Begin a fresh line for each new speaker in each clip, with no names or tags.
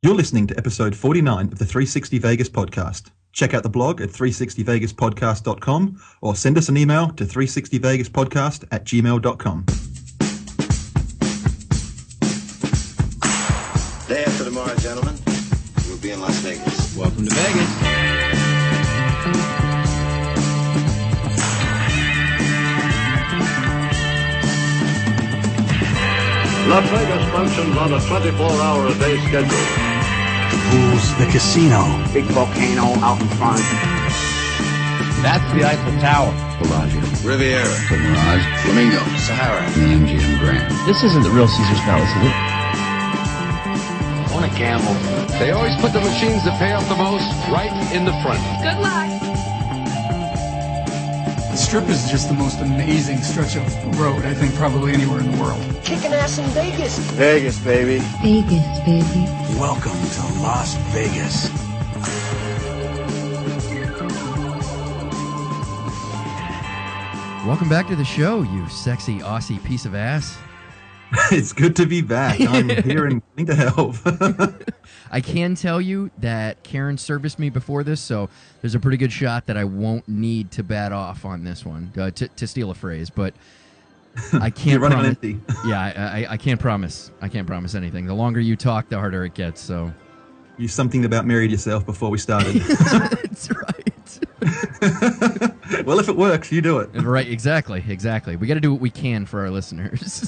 You're listening to episode 49 of the 360 Vegas podcast. Check out the blog at 360vegaspodcast.com or send us an email to 360vegaspodcast@gmail.com.
Day after tomorrow, gentlemen, we'll be in Las Vegas.
Welcome to Vegas.
Las Vegas functions on a 24-hour-a-day schedule.
Pools, the casino.
Big volcano out in front.
That's the Eiffel Tower.
Bellagio.
Riviera.
The Mirage.
Flamingo. Sahara.
The MGM Grand.
This isn't the real Caesar's Palace, is it?
I want to gamble.
They always put the machines that pay off the most right in the front.
Good luck.
The Strip is just the most amazing stretch of road, I think, probably anywhere in the world.
Kicking ass in Vegas.
Vegas, baby.
Vegas, baby.
Welcome to Las Vegas.
Welcome back to the show, you sexy Aussie piece of ass.
It's good to be back. I'm here and willing to help.
I can tell you that Karen serviced me before this, so there's a pretty good shot that I won't need to bat off on this one, to steal a phrase, but I can't
You're running on
promise.
empty.
Yeah, I can't promise. I can't promise anything. The longer you talk, the harder it gets, so.
You something about married yourself before we started.
That's right.
Well, if it works, you do it.
Right, exactly. We got to do what we can for our listeners.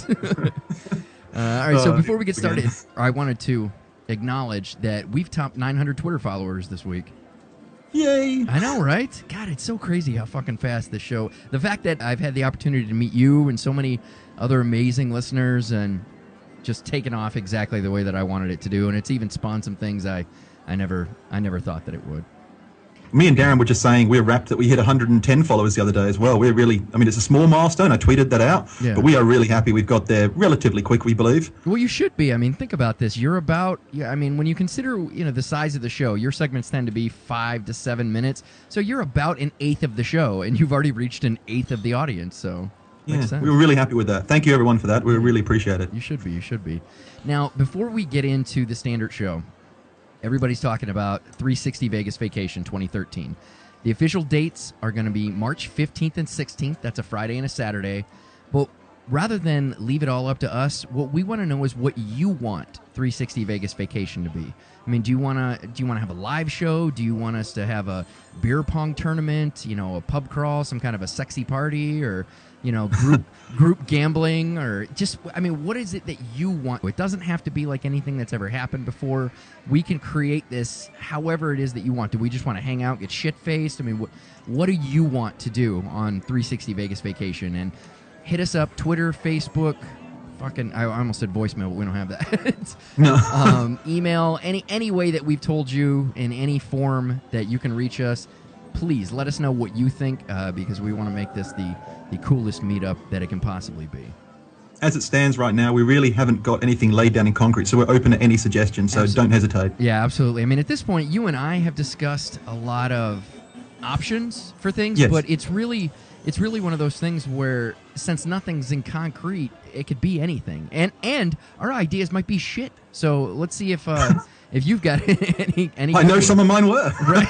All right, so before we get started, I wanted to acknowledge that we've topped 900 Twitter followers this week.
Yay!
I know, right? God, it's so crazy how fucking fast this show... The fact that I've had the opportunity to meet you and so many other amazing listeners and just taken off exactly the way that I wanted it to do, and it's even spawned some things I never thought that it would.
Me and Darren were just saying we're rapt that we hit 110 followers the other day as well. We're really, I mean, it's a small milestone. I tweeted that out, but we are really happy we've got there relatively quick, we believe.
Well, you should be. I mean, think about this. You're about, I mean, when you consider, the size of the show, your segments tend to be 5 to 7 minutes. So you're about an eighth of the show, and you've already reached an eighth of the audience. So makes sense.
We were really happy with that. Thank you, everyone, for that. We really appreciate it.
You should be. Now, before we get into the standard show, everybody's talking about 360 Vegas Vacation 2013. The official dates are going to be March 15th and 16th. That's a Friday and a Saturday. But rather than leave it all up to us, what we want to know is what you want 360 Vegas Vacation to be. I mean, do you want to have a live show? Do you want us to have a beer pong tournament, a pub crawl, some kind of a sexy party, or group gambling, or just, I mean, what is it that you want? It doesn't have to be like anything that's ever happened before. We can create this however it is that you want. Do we just want to hang out, get shit-faced? I mean, what do you want to do on 360 Vegas Vacation? And hit us up, Twitter, Facebook, I almost said voicemail, but we don't have that.
No.
Email, any way that we've told you in any form that you can reach us. Please let us know what you think, because we want to make this the coolest meetup that it can possibly be.
As it stands right now, we really haven't got anything laid down in concrete, so we're open to any suggestions, so don't hesitate.
Yeah, absolutely. I mean, at this point, you and I have discussed a lot of options for things,
yes.
But it's really one of those things where, since nothing's in concrete, it could be anything. And our ideas might be shit. So let's see if you've got any
I know some of mine were.
Right.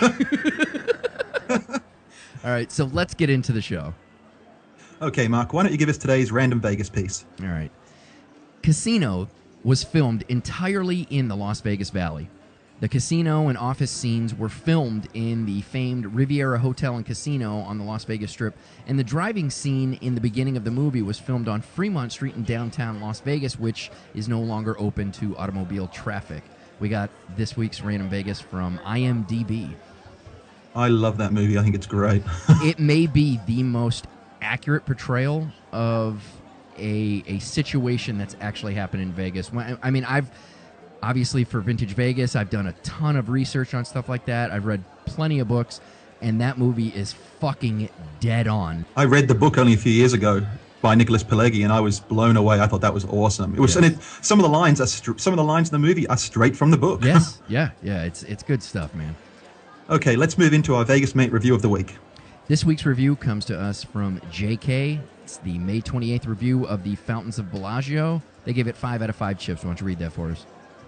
All right, so let's get into the show.
Okay, Mark, why don't you give us today's random Vegas piece?
All right. Casino was filmed entirely in the Las Vegas Valley. The casino and office scenes were filmed in the famed Riviera Hotel and Casino on the Las Vegas Strip, and the driving scene in the beginning of the movie was filmed on Fremont Street in downtown Las Vegas, which is no longer open to automobile traffic. We got this week's Random Vegas from IMDb.
I love that movie. I think it's great.
It may be the most accurate portrayal of a situation that's actually happened in Vegas. I mean, obviously for Vintage Vegas, I've done a ton of research on stuff like that. I've read plenty of books, and that movie is fucking dead on.
I read the book only a few years ago by Nicholas Pileggi, and I was blown away. I thought that was awesome. It was, yes. And some of the lines in the movie are straight from the book.
Yes, yeah, it's good stuff, man.
Okay, let's move into our Vegas Mate review of the week.
This week's review comes to us from JK. It's the May 28th review of the Fountains of Bellagio. They gave it 5 out of 5 chips. Why don't you read that for us?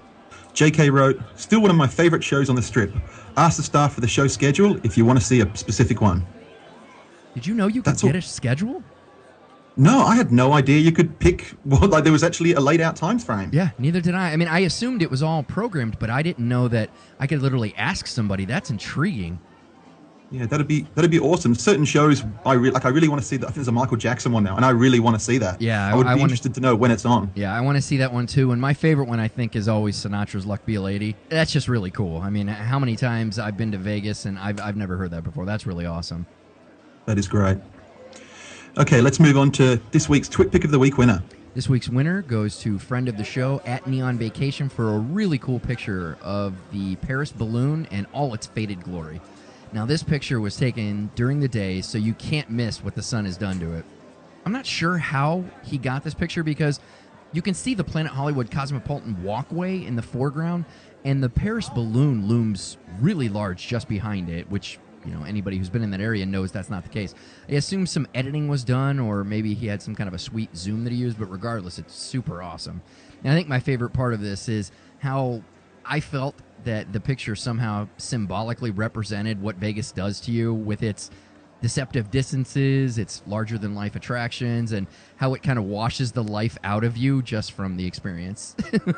JK wrote, still one of my favorite shows on the strip. Ask the staff for the show schedule if you want to see a specific one.
Did you know you could get a schedule?
No, I had no idea you could pick. Well, like there was actually a laid out times frame.
Yeah, neither did I. I mean, I assumed it was all programmed, but I didn't know that I could literally ask somebody. That's intriguing.
Yeah, that'd be awesome. Certain shows I really want to see. I think there's a Michael Jackson one now, and I really want to see that.
Yeah,
I would be interested to know when it's on.
Yeah, I want to see that one too. And my favorite one, I think, is always Sinatra's "Luck Be a Lady." That's just really cool. I mean, how many times I've been to Vegas and I've never heard that before. That's really awesome.
That is great. Okay, let's move on to this week's Twit Pick of the Week winner.
This week's winner goes to friend of the show at Neon Vacation for a really cool picture of the Paris balloon and all its faded glory. Now, this picture was taken during the day, so you can't miss what the sun has done to it. I'm not sure how he got this picture because you can see the Planet Hollywood Cosmopolitan walkway in the foreground, and the Paris balloon looms really large just behind it, which, you know, anybody who's been in that area knows that's not the case. I assume some editing was done, or maybe he had some kind of a sweet zoom that he used, but regardless, it's super awesome. And I think my favorite part of this is how I felt that the picture somehow symbolically represented what Vegas does to you with its deceptive distances, its larger-than-life attractions, and how it kind of washes the life out of you just from the experience.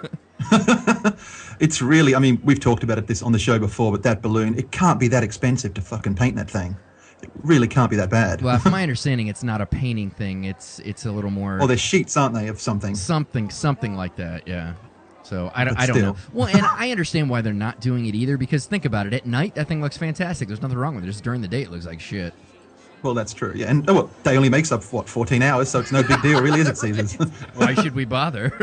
It's really, I mean, we've talked about this on the show before, but that balloon, it can't be that expensive to fucking paint that thing. It really can't be that bad.
Well, from my understanding, it's not a painting thing. It's a little more...
Oh, they're sheets, aren't they, of something?
Something like that, yeah. So I don't know. Well, and I understand why they're not doing it either, because think about it. At night, that thing looks fantastic. There's nothing wrong with it. Just during the day, it looks like shit.
Well, that's true, yeah. And day only makes up, 14 hours, so it's no big deal, really, is it, Caesars?
Why should we bother?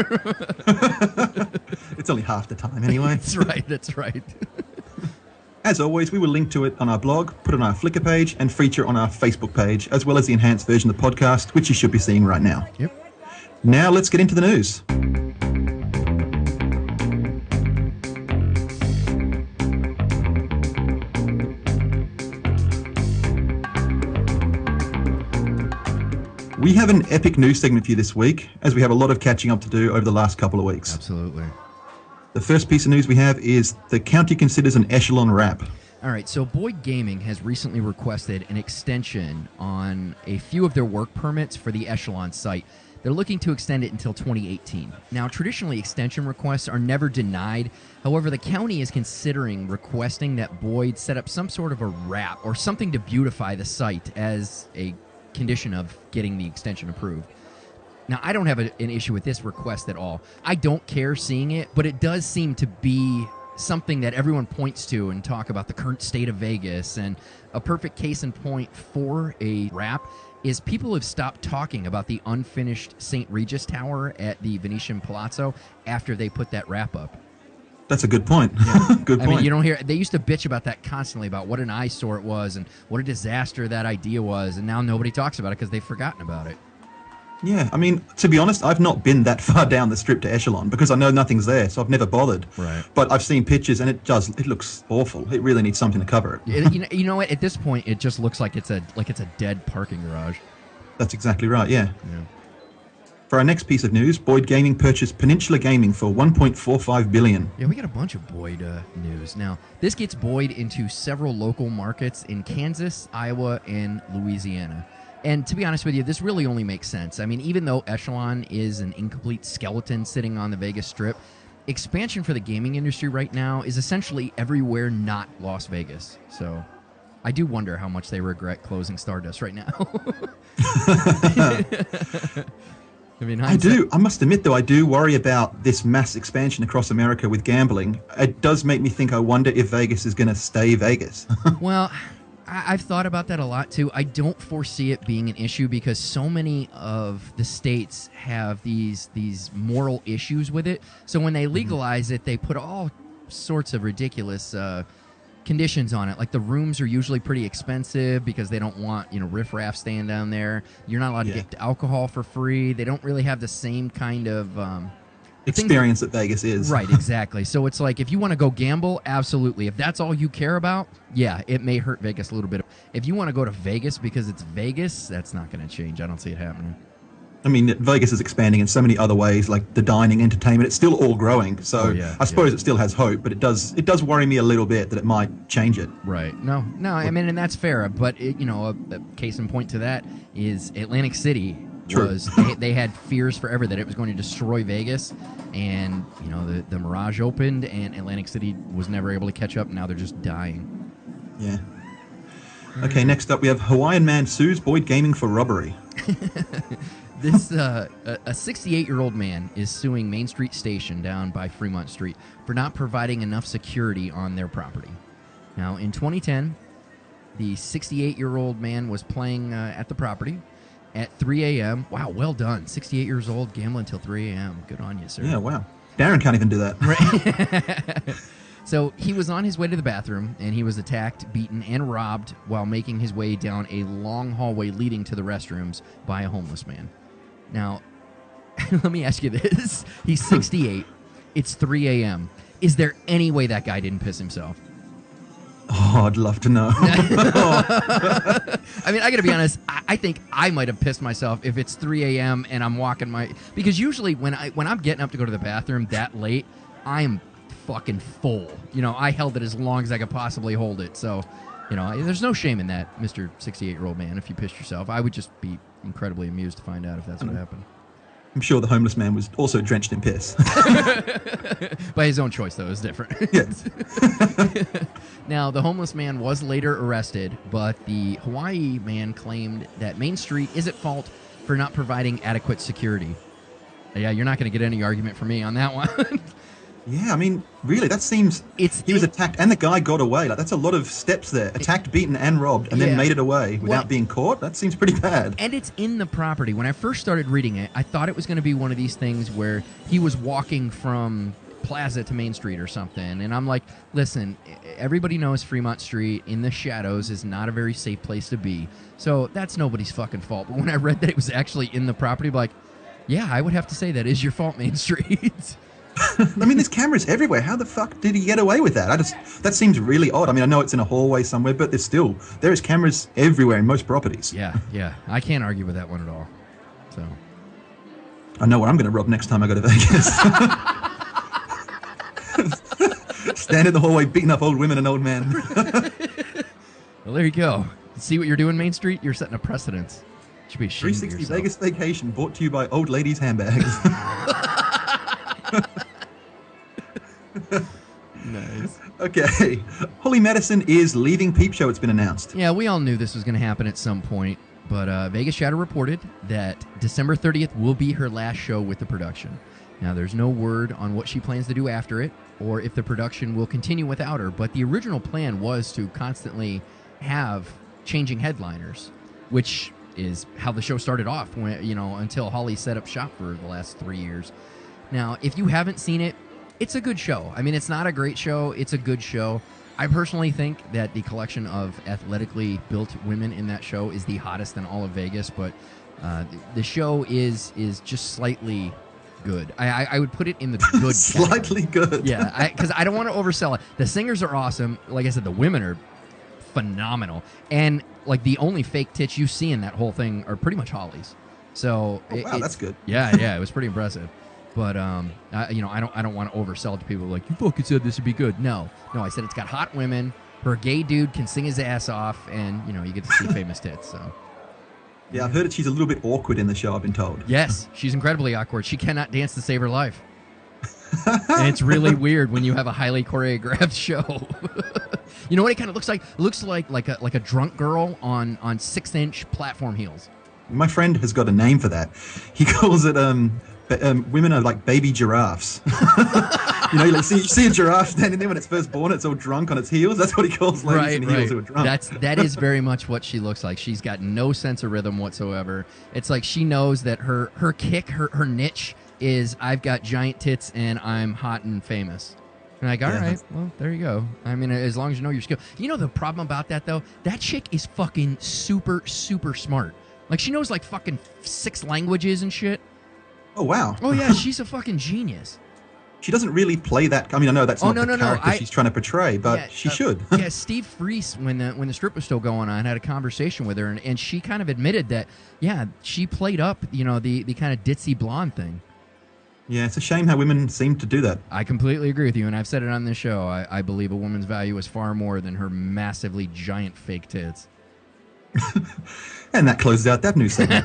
It's only half the time, anyway.
That's right.
As always, we will link to it on our blog, put it on our Flickr page, and feature on our Facebook page, as well as the enhanced version of the podcast, which you should be seeing right now.
Yep.
Now, let's get into the news. We have an epic news segment for you this week, as we have a lot of catching up to do over the last couple of weeks.
Absolutely.
The first piece of news we have is the county considers an Echelon wrap.
All right, so Boyd Gaming has recently requested an extension on a few of their work permits for the Echelon site. They're looking to extend it until 2018. Now, traditionally, extension requests are never denied. However, the county is considering requesting that Boyd set up some sort of a wrap or something to beautify the site as a condition of getting the extension approved. Now, I don't have an issue with this request at all. I don't care seeing it, but it does seem to be something that everyone points to and talk about the current state of Vegas. And a perfect case in point for a wrap is people have stopped talking about the unfinished St. Regis Tower at the Venetian Palazzo after they put that wrap up.
That's a good point. Yeah. Good point.
I mean, you don't hear... They used to bitch about that constantly, about what an eyesore it was and what a disaster that idea was, and now nobody talks about it because they've forgotten about it.
Yeah, I mean, to be honest, I've not been that far down the strip to Echelon because I know nothing's there, so I've never bothered.
Right.
But I've seen pictures, and it looks awful. It really needs something to cover it.
You know what? At this point, it just looks like it's a dead parking garage.
That's exactly right, yeah. For our next piece of news, Boyd Gaming purchased Peninsula Gaming for $1.45 billion.
Yeah, we got a bunch of Boyd news. Now, this gets Boyd into several local markets in Kansas, Iowa, and Louisiana. And to be honest with you, this really only makes sense. I mean, even though Echelon is an incomplete skeleton sitting on the Vegas Strip, expansion for the gaming industry right now is essentially everywhere not Las Vegas. So I do wonder how much they regret closing Stardust right now.
I do. I must admit, though, I do worry about this mass expansion across America with gambling. It does make me think, I wonder if Vegas is going to stay Vegas.
Well, I've thought about that a lot, too. I don't foresee it being an issue because so many of the states have these moral issues with it. So when they legalize it, they put all sorts of ridiculous conditions on it. Like the rooms are usually pretty expensive because they don't want, riffraff staying down there. You're not allowed to get alcohol for free. They don't really have the same kind of
experience that Vegas is.
Right, exactly. So it's like, if you want to go gamble, absolutely. If that's all you care about, yeah, it may hurt Vegas a little bit. If you want to go to Vegas because it's Vegas, that's not going to change. I don't see it happening.
I mean, Vegas is expanding in so many other ways, like the dining, entertainment. It's still all growing. So I suppose it still has hope, but it does worry me a little bit that it might change it.
Right. No. I mean, and that's fair. But, a case in point to that is Atlantic City was, they had fears forever that it was going to destroy Vegas. And, the Mirage opened and Atlantic City was never able to catch up. And now they're just dying.
Yeah. Okay, next up we have Hawaiian man sues Boyd Gaming for robbery.
This a 68-year-old man is suing Main Street Station down by Fremont Street for not providing enough security on their property. Now, in 2010, the 68-year-old man was playing at the property at 3 a.m. Wow, well done. 68 years old, gambling until 3 a.m. Good on you, sir.
Yeah, wow. Darren can't even do that.
Right. So he was on his way to the bathroom, and he was attacked, beaten, and robbed while making his way down a long hallway leading to the restrooms by a homeless man. Now, let me ask you this. He's 68. It's 3 a.m. Is there any way that guy didn't piss himself?
Oh, I'd love to know.
I mean, I got to be honest. I think I might have pissed myself if it's 3 a.m. and I'm walking because usually when I'm getting up to go to the bathroom that late, I'm fucking full. I held it as long as I could possibly hold it. So, there's no shame in that, Mr. 68-year-old man. If you pissed yourself, I would just be incredibly amused to find out if that's what happened.
I'm sure the homeless man was also drenched in piss.
By his own choice, though, is different.
Yes.
Now, the homeless man was later arrested, but the Hawaii man claimed that Main Street is at fault for not providing adequate security. Yeah, you're not going to get any argument from me on that one.
Yeah, I mean, really, that seems... He was attacked, and the guy got away. Like, that's a lot of steps there. Attacked, beaten, and robbed, and then made it away without being caught? That seems pretty bad.
And it's in the property. When I first started reading it, I thought it was going to be one of these things where he was walking from Plaza to Main Street or something. And I'm like, listen, everybody knows Fremont Street in the shadows is not a very safe place to be. So that's nobody's fucking fault. But when I read that it was actually in the property, I'm like, yeah, I would have to say that is your fault, Main Street.
I mean, there's cameras everywhere. How the fuck did he get away with that? That seems really odd. I mean, I know it's in a hallway somewhere, but there is cameras everywhere in most properties.
Yeah. I can't argue with that one at all. So
I know where I'm going to rob next time I go to Vegas. Stand in the hallway, beating up old women and old men.
Well, there you go. See what you're doing, Main Street? You're setting a precedence. Should be ashamed of
360
yourself.
Vegas Vacation, brought to you by Old Ladies Handbags.
Nice.
Okay. Holly Madison is leaving Peep Show, it's been announced.
Yeah, we all knew this was going to happen at some point, but Vegas Shadow reported that December 30th will be her last show with the production. Now, there's no word on what she plans to do after it, or if the production will continue without her, but the original plan was to constantly have changing headliners, which is how the show started off, when, until Holly set up shop for the last 3 years. Now, if you haven't seen it, it's a good show. I mean, it's not a great show. It's a good show. I personally think that the collection of athletically built women in that show is the hottest in all of Vegas, but the show is just slightly good. I would put it in the good
Slightly good.
Yeah, because I don't want to oversell it. The singers are awesome. Like I said, the women are phenomenal. And like the only fake tits you see in that whole thing are pretty much Holly's. So
wow, that's good.
Yeah, it was pretty impressive. But I don't want to oversell it to people like, you fucking said this would be good. No, I said it's got hot women. Her gay dude can sing his ass off, and you get to see famous tits. So
yeah, I've heard that she's a little bit awkward in the show, I've been told.
Yes, she's incredibly awkward. She cannot dance to save her life. And it's really weird when you have a highly choreographed show. You know what it kind of looks like? It looks like a drunk girl on 6-inch platform heels.
My friend has got a name for that. He calls it women are like baby giraffes. You see a giraffe standing there when it's first born, it's all drunk on its heels. That's what he calls ladies in heels who are drunk.
That is very much what she looks like. She's got no sense of rhythm whatsoever. It's like she knows that her kick, her niche is, I've got giant tits and I'm hot and famous. And like, all right, well, there you go. I mean, as long as you know your skill. You know the problem about that, though? That chick is fucking super, super smart. Like, she knows, like, fucking 6 languages and shit.
Oh, wow.
Oh, yeah, she's a fucking genius.
she doesn't really play that. I mean, I know that's not the
no.
character she's trying to portray, but she should.
Yeah, Steve Freese, when the strip was still going on, had a conversation with her, and she kind of admitted that, yeah, she played up, the kind of ditzy blonde thing.
Yeah, it's a shame how women seem to do that.
I completely agree with you, and I've said it on this show. I believe a woman's value is far more than her massively giant fake tits.
And that closes out that news segment.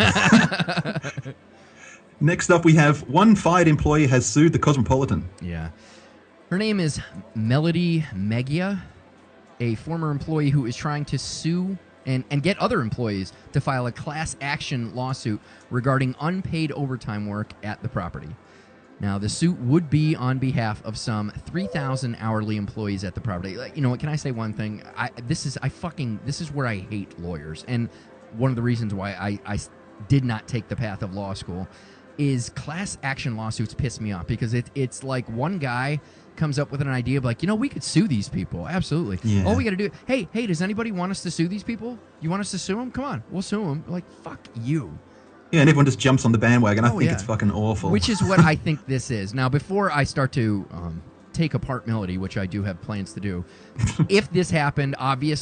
Next up, we have one fired employee has sued the Cosmopolitan.
Yeah. Her name is Melody Megia, a former employee who is trying to sue and get other employees to file a class action lawsuit regarding unpaid overtime work at the property. Now, the suit would be on behalf of some 3,000 hourly employees at the property. You know what? Can I say one thing? This is where I hate lawyers, and one of the reasons why I did not take the path of law school is class action lawsuits piss me off, because it's like one guy comes up with an idea of like, we could sue these people. Absolutely.
Yeah.
All we got to do, hey, does anybody want us to sue these people? You want us to sue them? Come on, we'll sue them. Like, fuck you.
Yeah, and everyone just jumps on the bandwagon. I think it's fucking awful.
Which is what I think this is. Now, before I start to take apart Melody, which I do have plans to do, if this happened,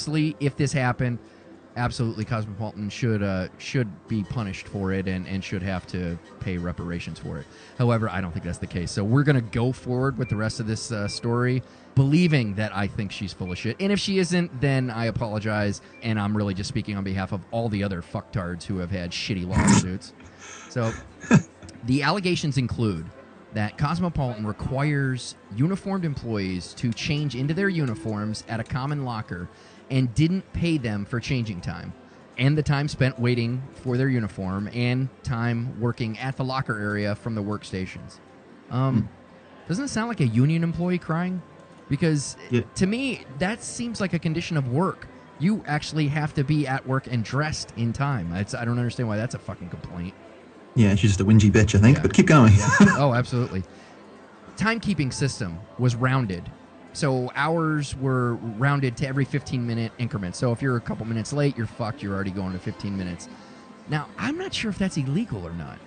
absolutely Cosmopolitan should be punished for it and should have to pay reparations for it. However, I don't think that's the case. So we're going to go forward with the rest of this story, believing that I think she's full of shit. And if she isn't, then I apologize, and I'm really just speaking on behalf of all the other fucktards who have had shitty lawsuits. So the allegations include that Cosmopolitan requires uniformed employees to change into their uniforms at a common locker and didn't pay them for changing time, and the time spent waiting for their uniform, and time working at the locker area from the workstations. Doesn't it sound like a union employee crying? Because to me, that seems like a condition of work. You actually have to be at work and dressed in time. I don't understand why that's a fucking complaint.
Yeah, she's just a whingy bitch, I think, but keep going.
Yeah. Oh, absolutely. Timekeeping system was rounded. So hours were rounded to every 15-minute increments. So if you're a couple minutes late, you're fucked. You're already going to 15 minutes. Now, I'm not sure if that's illegal or not.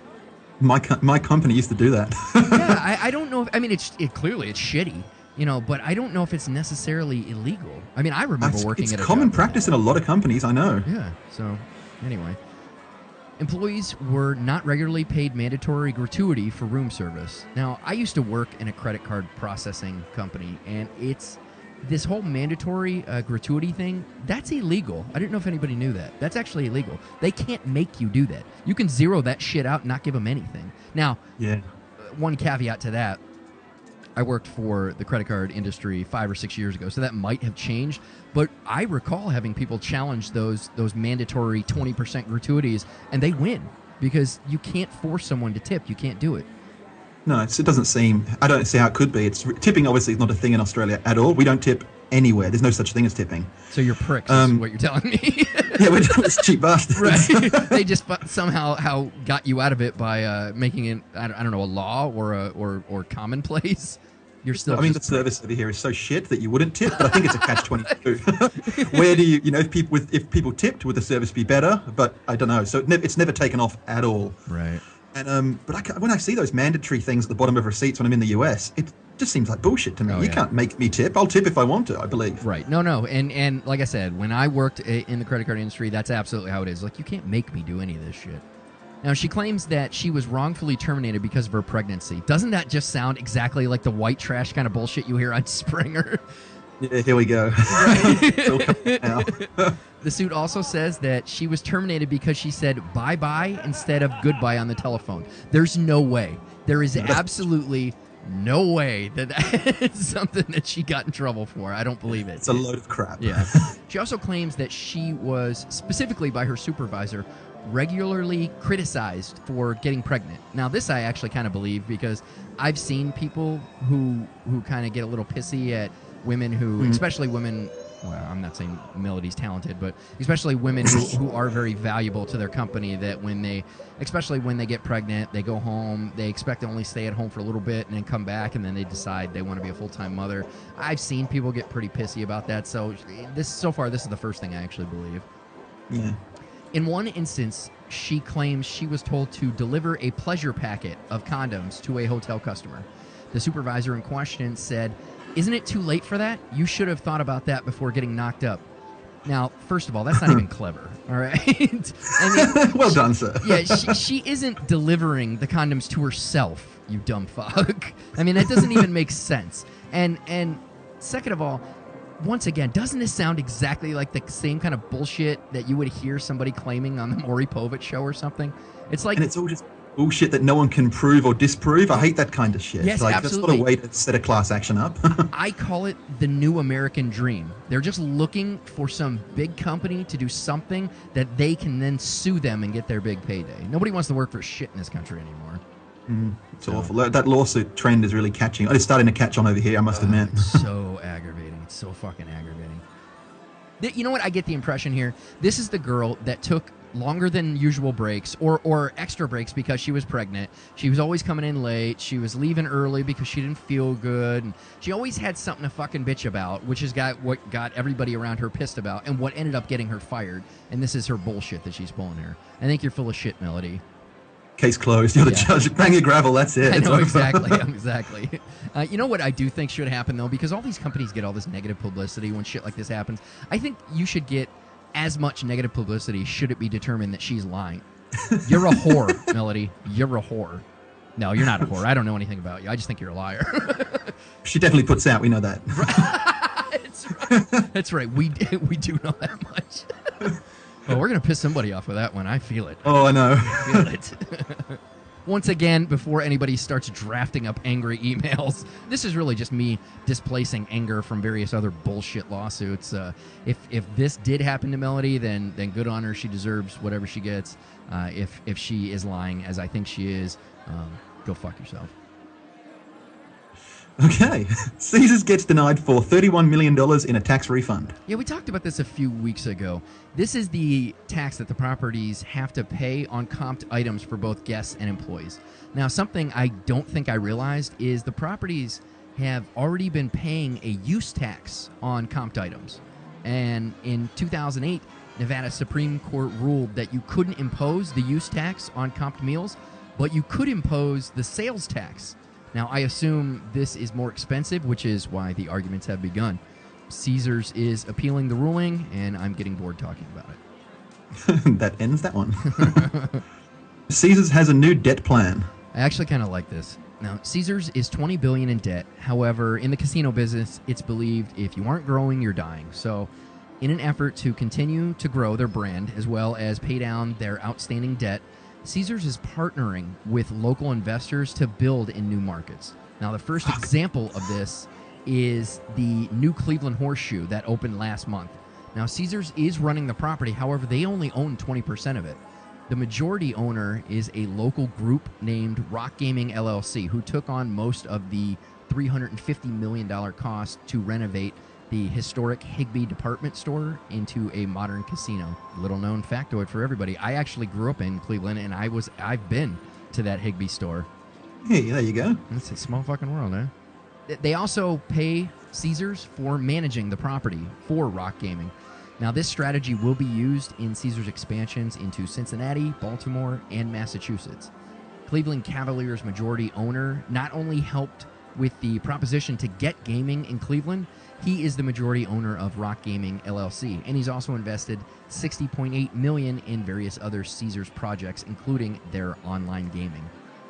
My company used to do that.
Yeah, I don't know. It's clearly it's shitty, but I don't know if it's necessarily illegal. I mean, I remember working at a
common
job
practice in a lot of companies, I know.
Yeah, so anyway. Employees were not regularly paid mandatory gratuity for room service. Now, I used to work in a credit card processing company, and it's this whole mandatory gratuity thing, that's illegal. I didn't know if anybody knew that. That's actually illegal. They can't make you do that. You can zero that shit out and not give them anything. Now, one caveat to that, I worked for the credit card industry 5 or 6 years ago, so that might have changed. But I recall having people challenge those mandatory 20% gratuities, and they win because you can't force someone to tip. You can't do it.
No, it doesn't seem. I don't see how it could be. Tipping obviously is not a thing in Australia at all. We don't tip anywhere. There's no such thing as tipping.
So you're pricks, is what you're telling me.
Yeah, we're just cheap bastards.
Right. They just somehow got you out of it by making it, I don't know, a law or commonplace. You're still.
The service over here is so shit that you wouldn't tip, but I think it's a catch-22. Where do you, if people tipped, would the service be better? But I don't know. So it's never taken off at all.
Right.
And but when I see those mandatory things at the bottom of receipts when I'm in the US, it just seems like bullshit to me. You can't make me tip. I'll tip if I want to, I believe.
Right. No. And like I said, when I worked in the credit card industry, that's absolutely how it is. Like, you can't make me do any of this shit. Now, she claims that she was wrongfully terminated because of her pregnancy. Doesn't that just sound exactly like the white trash kind of bullshit you hear on Springer?
Yeah, here we go.
The suit also says that she was terminated because she said bye-bye instead of goodbye on the telephone. There's no way. There is absolutely no way that is something that she got in trouble for. I don't believe it.
It's a load of crap.
Yeah. She also claims that she was, specifically by her supervisor, regularly criticized for getting pregnant. Now, this I actually kind of believe, because I've seen people who kind of get a little pissy at women who, especially women, well, I'm not saying Melody's talented, but especially women who are very valuable to their company, that especially when they get pregnant, they go home, they expect to only stay at home for a little bit and then come back, and then they decide they want to be a full-time mother. I've seen people get pretty pissy about that, so far this is the first thing I actually believe.
Yeah.
In one instance, she claims she was told to deliver a pleasure packet of condoms to a hotel customer. the supervisor in question said, "Isn't it too late for that? You should have thought about that before getting knocked up." Now, first of all, that's not even clever, all right? I mean,
well done, sir.
Yeah, she isn't delivering the condoms to herself, you dumb fuck. I mean, that doesn't even make sense. And second of all, once again, doesn't this sound exactly like the same kind of bullshit that you would hear somebody claiming on the Maury Povich show or something? It's like...
And it's all just bullshit that no one can prove or disprove. I hate that kind of shit.
Yes,
like,
absolutely.
That's not a way to set a class action up.
I call it the new American dream. They're just looking for some big company to do something that they can then sue them and get their big payday. Nobody wants to work for shit in this country anymore.
It's awful. That lawsuit trend is really catching. It's starting to catch on over here, I must admit.
It's so aggravating. It's so fucking aggravating. You know what? I get the impression here. This is the girl that took longer than usual breaks or extra breaks because she was pregnant. She was always coming in late. She was leaving early because she didn't feel good. And she always had something to fucking bitch about, which is what got everybody around her pissed about and what ended up getting her fired. And this is her bullshit that she's pulling here. I think you're full of shit, Melody.
Case closed. You're the judge. Bang your gravel. That's it.
I know, exactly. You know what I do think should happen, though? Because all these companies get all this negative publicity when shit like this happens. I think you should get as much negative publicity should it be determined that she's lying. You're a whore, Melody. You're a whore. No, you're not a whore. I don't know anything about you. I just think you're a liar.
She definitely puts out. We know that.
That's right. We do know that much. Oh, we're going to piss somebody off with that one. I feel it.
Oh, I know.
I feel it. Once again, before anybody starts drafting up angry emails, this is really just me displacing anger from various other bullshit lawsuits. If this did happen to Melody, then good on her. She deserves whatever she gets. If she is lying, as I think she is, go fuck yourself.
Okay. Caesars gets denied for $31 million in a tax refund.
Yeah, we talked about this a few weeks ago. This is the tax that the properties have to pay on comped items for both guests and employees. Now, something I don't think I realized is the properties have already been paying a use tax on comped items. And in 2008, Nevada Supreme Court ruled that you couldn't impose the use tax on comped meals, but you could impose the sales tax. Now, I assume this is more expensive, which is why the arguments have begun. Caesars is appealing the ruling, and I'm getting bored talking about it.
That ends that one. Caesars has a new debt plan.
I actually kind of like this. Now, Caesars is $20 billion in debt. However, in the casino business, it's believed if you aren't growing, you're dying. So, in an effort to continue to grow their brand as well as pay down their outstanding debt, Caesars is partnering with local investors to build in new markets. Now, the first example of this is the new Cleveland Horseshoe that opened last month. Now, Caesars is running the property. However, they only own 20% of it. The majority owner is a local group named Rock Gaming LLC, who took on most of the $350 million cost to renovate the historic Higbee department store into a modern casino. Little known factoid for everybody. I actually grew up in Cleveland, and I've been to that Higbee store.
Hey, there you go.
It's a small fucking world, eh? They also pay Caesars for managing the property for Rock Gaming. Now, this strategy will be used in Caesars expansions into Cincinnati, Baltimore, and Massachusetts. Cleveland Cavaliers majority owner not only helped with the proposition to get gaming in Cleveland, he is the majority owner of Rock Gaming LLC, and he's also invested $60.8 million in various other Caesars projects, including their online gaming.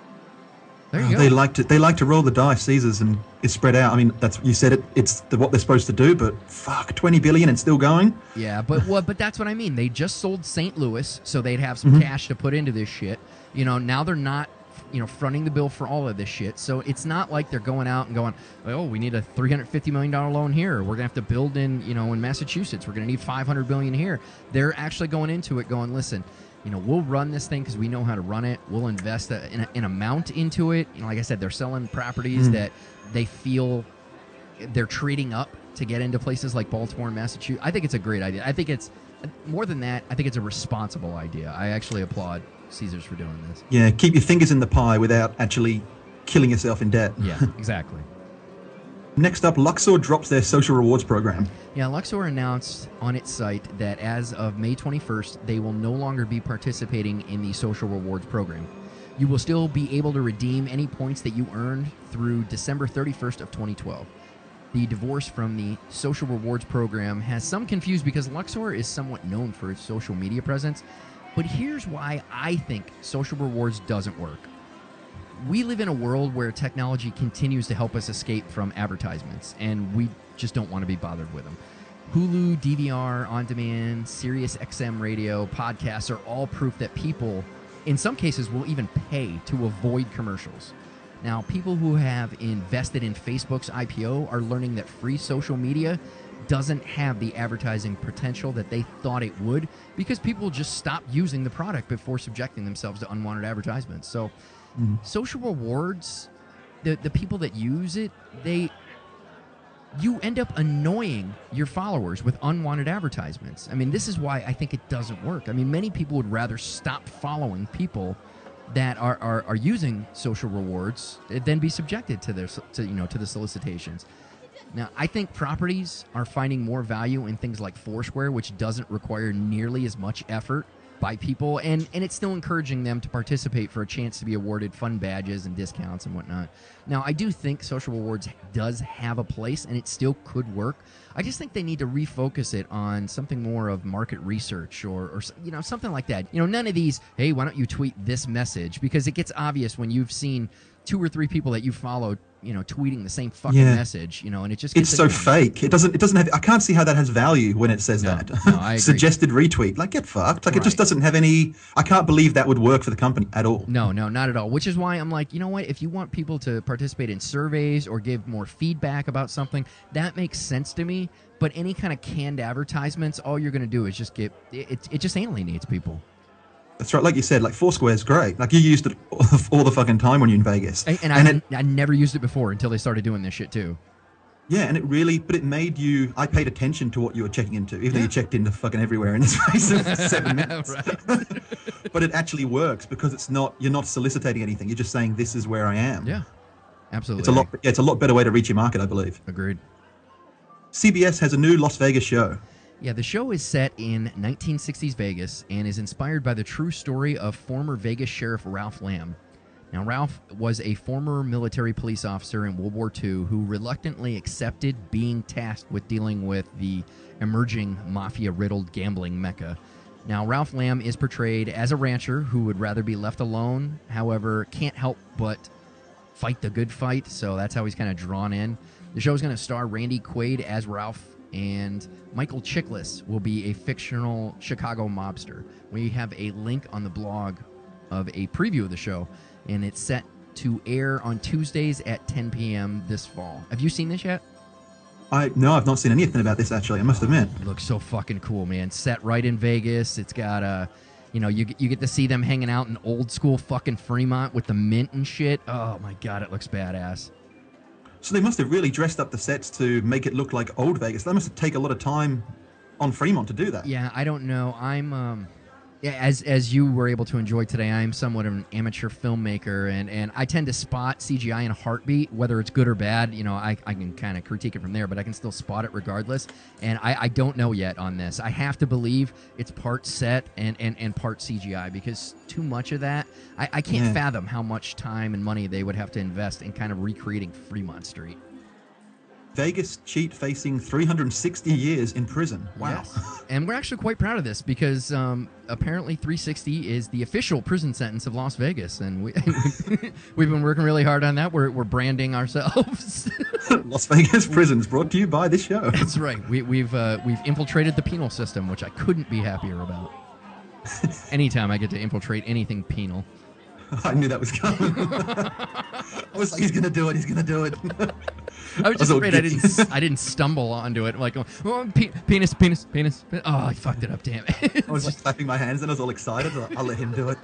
There you go.
They like to roll the dice, Caesars, and it's spread out. I mean, that's you said it. It's what they're supposed to do, but fuck, $20 billion and still going.
Yeah, but that's what I mean. They just sold St. Louis, so they'd have some cash to put into this shit. You know, now they're not, fronting the bill for all of this shit. So it's not like they're going out and going, oh, we need a $350 million loan here. We're gonna have to build in, in Massachusetts. We're gonna need $500 billion here. They're actually going into it, going, listen. We'll run this thing because we know how to run it. We'll invest an amount into it. Like I said, they're selling properties that they feel they're trading up to get into places like Baltimore and Massachusetts. I think it's a great idea. I think it's more than that. I think it's a responsible idea. I actually applaud Caesars for doing this.
Yeah, keep your fingers in the pie without actually killing yourself in debt.
Yeah, exactly.
Next up, Luxor drops their social rewards program.
Yeah, Luxor announced on its site that as of May 21st, they will no longer be participating in the social rewards program. You will still be able to redeem any points that you earned through December 31st of 2012. The divorce from the social rewards program has some confused because Luxor is somewhat known for its social media presence. But here's why I think social rewards doesn't work. We live in a world where technology continues to help us escape from advertisements, and we just don't want to be bothered with them. Hulu, DVR, On Demand, Sirius XM radio, podcasts are all proof that people, in some cases, will even pay to avoid commercials. Now, people who have invested in Facebook's IPO are learning that free social media doesn't have the advertising potential that they thought it would because people just stopped using the product before subjecting themselves to unwanted advertisements. So social rewards, the people that use it, you end up annoying your followers with unwanted advertisements. I mean, this is why I think it doesn't work. I mean, many people would rather stop following people that are using social rewards than be subjected to the solicitations. Now, I think properties are finding more value in things like Foursquare, which doesn't require nearly as much effort by people, and it's still encouraging them to participate for a chance to be awarded fun badges and discounts and whatnot. Now, I do think social rewards does have a place, and it still could work. I just think they need to refocus it on something more of market research or something like that. None of these, hey, why don't you tweet this message? Because it gets obvious when you've seen 2 or 3 people that you followed, tweeting the same fucking message, and it just gets
it's so fake. It doesn't have. I can't see how that has value when it says that.
No, I agree.
Suggested retweet, like get fucked. Like It just doesn't have any. I can't believe that would work for the company at all.
No, not at all. Which is why I'm like, you know what? If you want people to participate in surveys or give more feedback about something, that makes sense to me. But any kind of canned advertisements, all you're going to do is just get it just alienates people.
That's right. Like you said, like Foursquare's great. Like you used it all the fucking time when you're in Vegas.
I never used it before until they started doing this shit too.
Yeah, and it made you. I paid attention to what you were checking into, even though you checked into fucking everywhere in the space of 7 minutes. But it actually works because you're not soliciting anything. You're just saying this is where I am.
Yeah, absolutely.
It's a lot better way to reach your market, I believe.
Agreed.
CBS has a new Las Vegas show.
Yeah, the show is set in 1960s Vegas and is inspired by the true story of former Vegas Sheriff Ralph Lamb. Now, Ralph was a former military police officer in World War II who reluctantly accepted being tasked with dealing with the emerging mafia-riddled gambling mecca. Now, Ralph Lamb is portrayed as a rancher who would rather be left alone, however, can't help but fight the good fight, so that's how he's kind of drawn in. The show is going to star Randy Quaid as Ralph, and Michael Chiklis will be a fictional Chicago mobster. We have a link on the blog of a preview of the show, and it's set to air on Tuesdays at 10 p.m. this fall. Have you seen this yet?
No, I've not seen anything about this, actually, I must admit.
It looks so fucking cool, man. Set right in Vegas. It's got you get to see them hanging out in old school fucking Fremont with the mint and shit. Oh my God, it looks badass.
So they must have really dressed up the sets to make it look like old Vegas. That must have taken a lot of time on Fremont to do that.
Yeah, I don't know. I'm as you were able to enjoy today, I am somewhat of an amateur filmmaker, and I tend to spot CGI in a heartbeat, whether it's good or bad. I can kind of critique it from there, but I can still spot it regardless. And I don't know yet on this. I have to believe it's part set and part CGI, because too much of that, I can't fathom how much time and money they would have to invest in kind of recreating Fremont Street.
Vegas cheat facing 360 years in prison. Wow.
Yes. And we're actually quite proud of this because apparently 360 is the official prison sentence of Las Vegas. And we've been working really hard on that. We're branding ourselves.
Las Vegas prisons brought to you by this show.
That's right. We've infiltrated the penal system, which I couldn't be happier about. Anytime I get to infiltrate anything penal.
I knew that was coming. I was like, he's going to do it. He's going to do it.
I was just afraid I didn't stumble onto it. Like, oh, penis. Oh, I fucked it up, damn it.
I was like clapping my hands and I was all excited. I'll let him do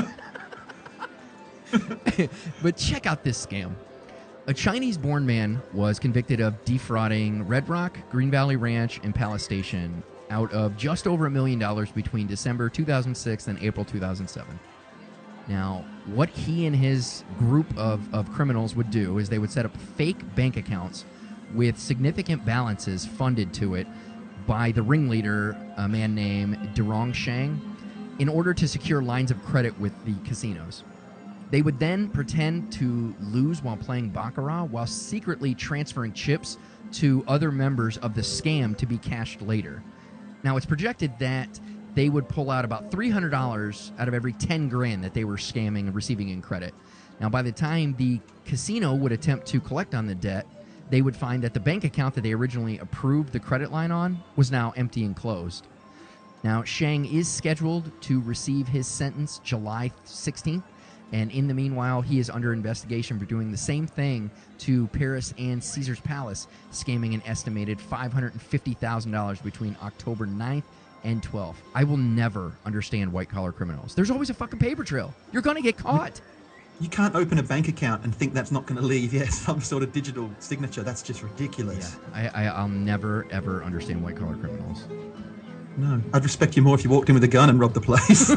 it.
But check out this scam. A Chinese-born man was convicted of defrauding Red Rock, Green Valley Ranch, and Palace Station out of just over $1 million between December 2006 and April 2007. Now, what he and his group of criminals would do is they would set up fake bank accounts with significant balances funded to it by the ringleader, a man named Durong Shang, in order to secure lines of credit with the casinos. They would then pretend to lose while playing Baccarat while secretly transferring chips to other members of the scam to be cashed later. Now, it's projected that they would pull out about $300 out of every 10 grand that they were scamming and receiving in credit. Now, by the time the casino would attempt to collect on the debt, they would find that the bank account that they originally approved the credit line on was now empty and closed. Now, Shang is scheduled to receive his sentence July 16th, and in the meanwhile, he is under investigation for doing the same thing to Paris and Caesar's Palace, scamming an estimated $550,000 between October 9th and 12th. I will never understand white-collar criminals. There's always a fucking paper trail. You're going to get caught.
You can't open a bank account and think that's not going to leave some sort of digital signature. That's just ridiculous.
Yeah, I'll never, ever understand white-collar criminals.
No, I'd respect you more if you walked in with a gun and robbed the place.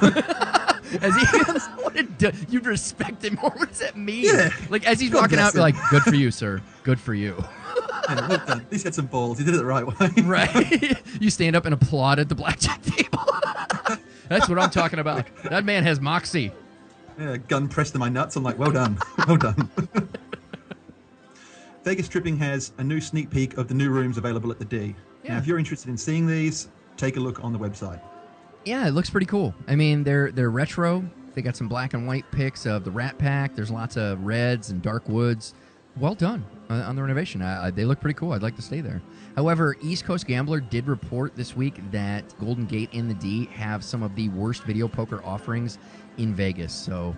You'd respect him more. What does that mean?
Yeah.
Like, as he's walking out, you're like, good for you, sir. Good for you.
Yeah, well done. He's had some balls. He did it the right way.
Right. You stand up and applaud at the blackjack table. That's what I'm talking about. That man has moxie.
Yeah, gun pressed to my nuts. I'm like, well done. Well done. Vegas Tripping has a new sneak peek of the new rooms available at the D.
Yeah.
Now, if you're interested in seeing these, take a look on the website.
Yeah, it looks pretty cool. I mean, they're retro. They got some black and white pics of the Rat Pack. There's lots of reds and dark woods. Well done on the renovation. They look pretty cool. I'd like to stay there. However, East Coast Gambler did report this week that Golden Gate and the D have some of the worst video poker offerings in Vegas. So,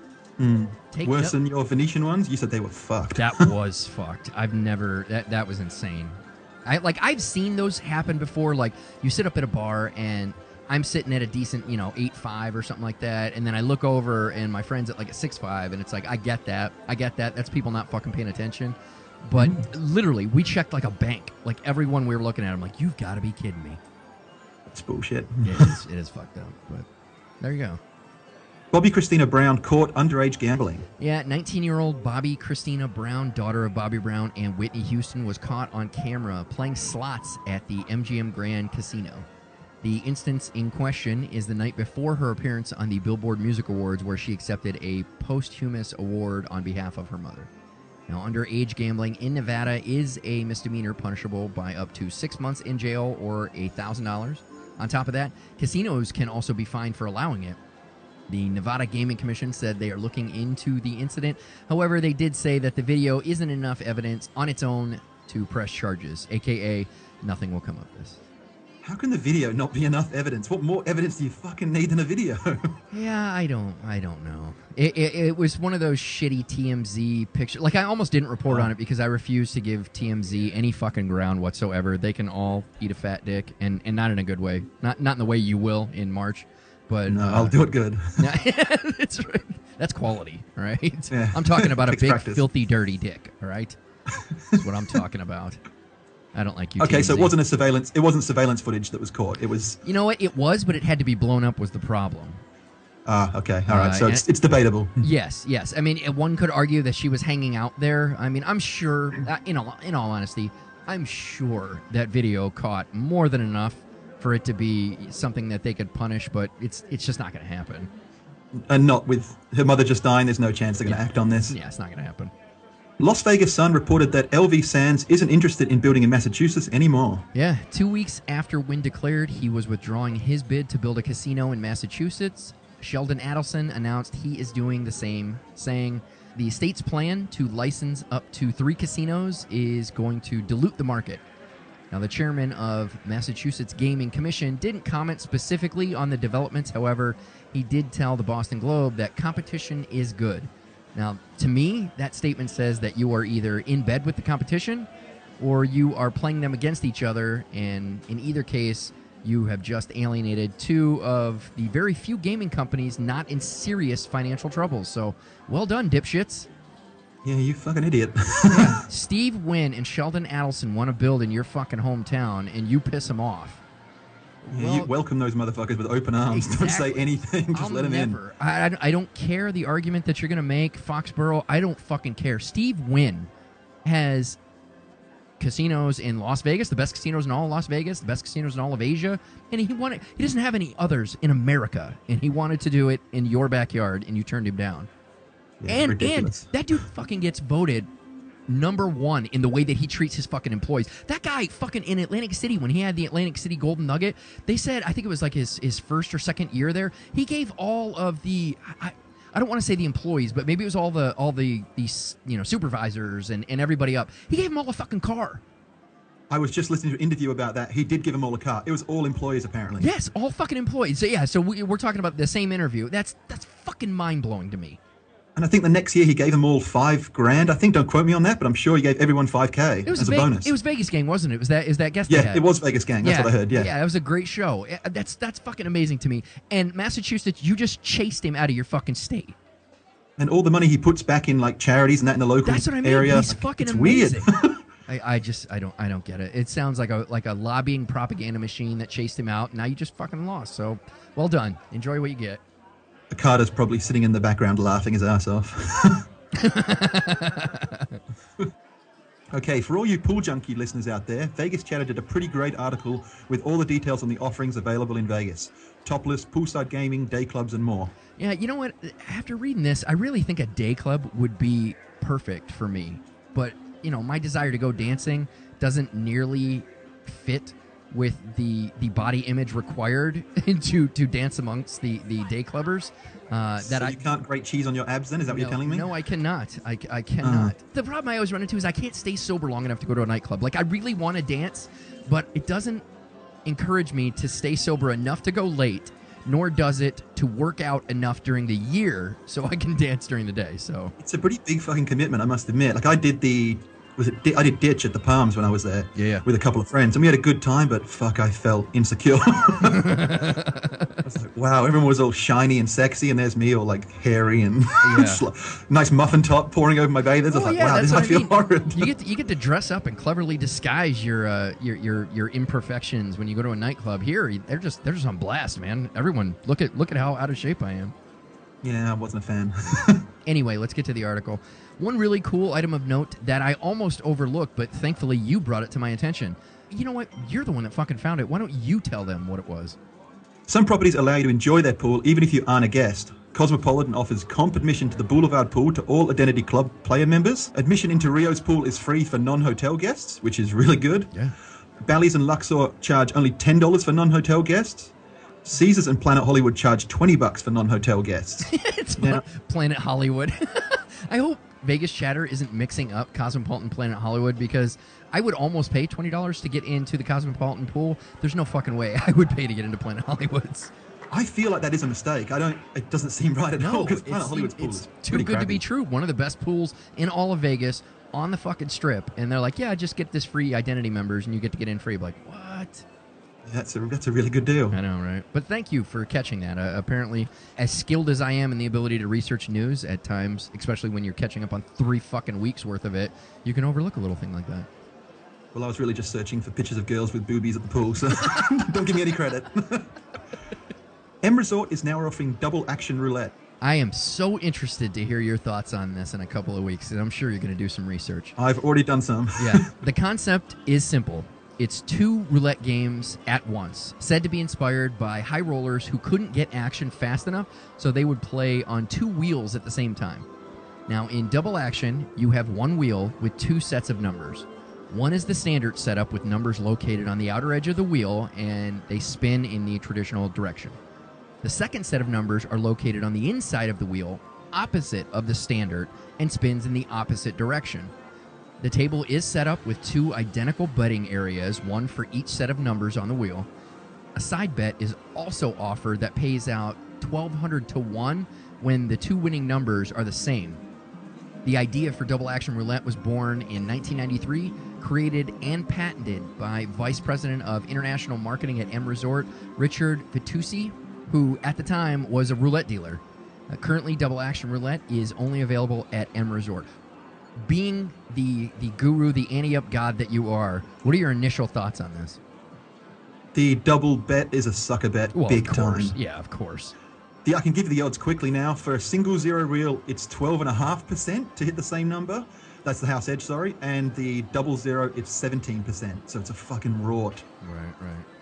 worse than your Venetian ones? You said they were fucked.
That was fucked. I've never. That was insane. I've seen those happen before. Like, you sit up at a bar and I'm sitting at a decent, 8.5 or something like that, and then I look over and my friend's at like a 6.5, and it's like, I get that. That's people not fucking paying attention. But literally, we checked like a bank. Like, everyone we were looking at, I'm like, you've got to be kidding me.
That's bullshit.
Yeah, it is fucked up. But there you go.
Bobby Christina Brown caught underage gambling.
Yeah, 19-year-old Bobby Christina Brown, daughter of Bobby Brown and Whitney Houston, was caught on camera playing slots at the MGM Grand Casino. The instance in question is the night before her appearance on the Billboard Music Awards, where she accepted a posthumous award on behalf of her mother. Now, underage gambling in Nevada is a misdemeanor punishable by up to 6 months in jail or $1,000. On top of that, casinos can also be fined for allowing it. The Nevada Gaming Commission said they are looking into the incident. However, they did say that the video isn't enough evidence on its own to press charges, a.k.a. nothing will come of this.
How can the video not be enough evidence? What more evidence do you fucking need than a video?
Yeah, I don't know. It was one of those shitty TMZ pictures. Like, I almost didn't report on it because I refuse to give TMZ any fucking ground whatsoever. They can all eat a fat dick, and not in a good way. Not in the way you will in March. But
no, I'll do it good.
That's right. That's quality, all right? Yeah. I'm talking about a big, filthy, dirty dick, all right? That's what I'm talking about. I don't like you.
Okay,
TMZ.
so it wasn't surveillance. It wasn't surveillance footage that was caught. It was.
You know what? It was, but it had to be blown up. Was the problem?
Okay, all right. So it's debatable.
Yes. I mean, one could argue that she was hanging out there. I mean, I'm sure. In all honesty, I'm sure that video caught more than enough for it to be something that they could punish. But it's just not going to happen.
And not with her mother just dying. There's no chance they're going to act on this.
Yeah, it's not going to happen.
Las Vegas Sun reported that LV Sands isn't interested in building in Massachusetts anymore.
Yeah, 2 weeks after Wynn declared he was withdrawing his bid to build a casino in Massachusetts, Sheldon Adelson announced he is doing the same, saying the state's plan to license up to 3 casinos is going to dilute the market. Now, the chairman of Massachusetts Gaming Commission didn't comment specifically on the developments. However, he did tell the Boston Globe that competition is good. Now, to me, that statement says that you are either in bed with the competition or you are playing them against each other, and in either case, you have just alienated 2 of the very few gaming companies not in serious financial troubles. So, well done, dipshits.
Yeah, you fucking idiot.
Yeah. Steve Wynn and Sheldon Adelson want to build in your fucking hometown, and you piss them off.
Yeah,
well,
you welcome those motherfuckers with open arms.
Exactly.
Don't say anything. Just let them in.
I don't care the argument that you're going to make, Foxborough. I don't fucking care. Steve Wynn has casinos in Las Vegas, the best casinos in all of Las Vegas, the best casinos in all of Asia, and he doesn't have any others in America, and he wanted to do it in your backyard, and you turned him down.
Yeah,
and
ridiculous.
that dude fucking gets voted #1 in the way that he treats his fucking employees. That guy fucking in Atlantic City, when he had the Atlantic City Golden Nugget, they said, I think it was like his first or second year there, he gave all of the I don't want to say the employees, but maybe it was all the supervisors and everybody up. He gave them all a fucking car.
I was just listening to an interview about that. He did give them all a car. It was all employees, apparently.
Yes, all fucking employees. So yeah, so we're talking about the same interview. That's fucking mind blowing to me.
And I think the next year he gave them all $5,000. I think, don't quote me on that, but I'm sure he gave everyone $5,000 as a bonus.
It was Vegas Gang, wasn't it? Is that guest?
Yeah, it was Vegas Gang. That's what I heard. Yeah,
that was a great show. That's fucking amazing to me. And Massachusetts, you just chased him out of your fucking state.
And all the money he puts back in like charities and that in the local
That's what I mean.
area.
He's fucking
it's
amazing.
Weird.
I don't get it. It sounds like a lobbying propaganda machine that chased him out. Now you just fucking lost. So well done. Enjoy what you get.
Carter's probably sitting in the background laughing his ass off. Okay, for all you pool junkie listeners out there, Vegas Chatter did a pretty great article with all the details on the offerings available in Vegas. Topless, poolside gaming, day clubs, and more.
Yeah, you know what? After reading this, I really think a day club would be perfect for me. But, my desire to go dancing doesn't nearly fit with the body image required to dance amongst the day clubbers.
So you can't grate cheese on your abs then? Is that what you're telling me?
No, I cannot. I cannot. The problem I always run into is I can't stay sober long enough to go to a nightclub. Like, I really want to dance, but it doesn't encourage me to stay sober enough to go late, nor does it to work out enough during the year so I can dance during the day. So
it's a pretty big fucking commitment, I must admit. Like, I did I did ditch at the Palms when I was there with a couple of friends, and we had a good time, but fuck, I felt insecure. I was like, wow, everyone was all shiny and sexy, and there's me all like hairy and nice muffin top pouring over my bathers. I was like, wow, I feel horrid.
You get to dress up and cleverly disguise your imperfections when you go to a nightclub. Here, they're just on blast, man. Everyone, look at how out of shape I am.
Yeah, I wasn't a fan.
Anyway, let's get to the article. One really cool item of note that I almost overlooked, but thankfully you brought it to my attention. You know what? You're the one that fucking found it. Why don't you tell them what it was?
Some properties allow you to enjoy their pool even if you aren't a guest. Cosmopolitan offers comp admission to the Boulevard Pool to all Identity Club player members. Admission into Rio's pool is free for non-hotel guests, which is really good.
Yeah.
Bally's and Luxor charge only $10 for non-hotel guests. Caesars and Planet Hollywood charge $20 for non-hotel guests.
It's Planet Hollywood. I hope Vegas Chatter isn't mixing up Cosmopolitan Planet Hollywood, because I would almost pay $20 to get into the Cosmopolitan pool. There's no fucking way I would pay to get into Planet Hollywood's.
I feel like that is a mistake. It doesn't seem right at all, because Planet Hollywood's pool is
too good to be true. One of the best pools in all of Vegas on the fucking strip. And they're like, yeah, just get this free identity members and you get to get in free. I'm like, what?
That's a really good deal.
I know, right? But thank you for catching that. Apparently, as skilled as I am in the ability to research news at times, especially when you're catching up on 3 fucking weeks worth of it, you can overlook a little thing like that.
Well, I was really just searching for pictures of girls with boobies at the pool, so don't give me any credit. M Resort is now offering double action roulette.
I am so interested to hear your thoughts on this in a couple of weeks, and I'm sure you're going to do some research.
I've already done some.
Yeah. The concept is simple. It's 2 roulette games at once, said to be inspired by high rollers who couldn't get action fast enough, so they would play on 2 wheels at the same time. Now, in double action, you have 1 wheel with 2 sets of numbers. One is the standard setup with numbers located on the outer edge of the wheel, and they spin in the traditional direction. The second set of numbers are located on the inside of the wheel, opposite of the standard, and spins in the opposite direction. The table is set up with 2 identical betting areas, one for each set of numbers on the wheel. A side bet is also offered that pays out 1,200 to 1 when the 2 winning numbers are the same. The idea for double action roulette was born in 1993, created and patented by Vice President of International Marketing at M Resort, Richard Fitoussi, who at the time was a roulette dealer. Currently, double action roulette is only available at M Resort. Being the guru, the ante-up god that you are, what are your initial thoughts on this?
The double bet is a sucker bet, big time.
Yeah, of course.
I can give you the odds quickly now. For a single zero reel, it's 12.5% to hit the same number. That's the house edge, sorry. And the double zero, it's 17%. So it's a fucking rort.
Right.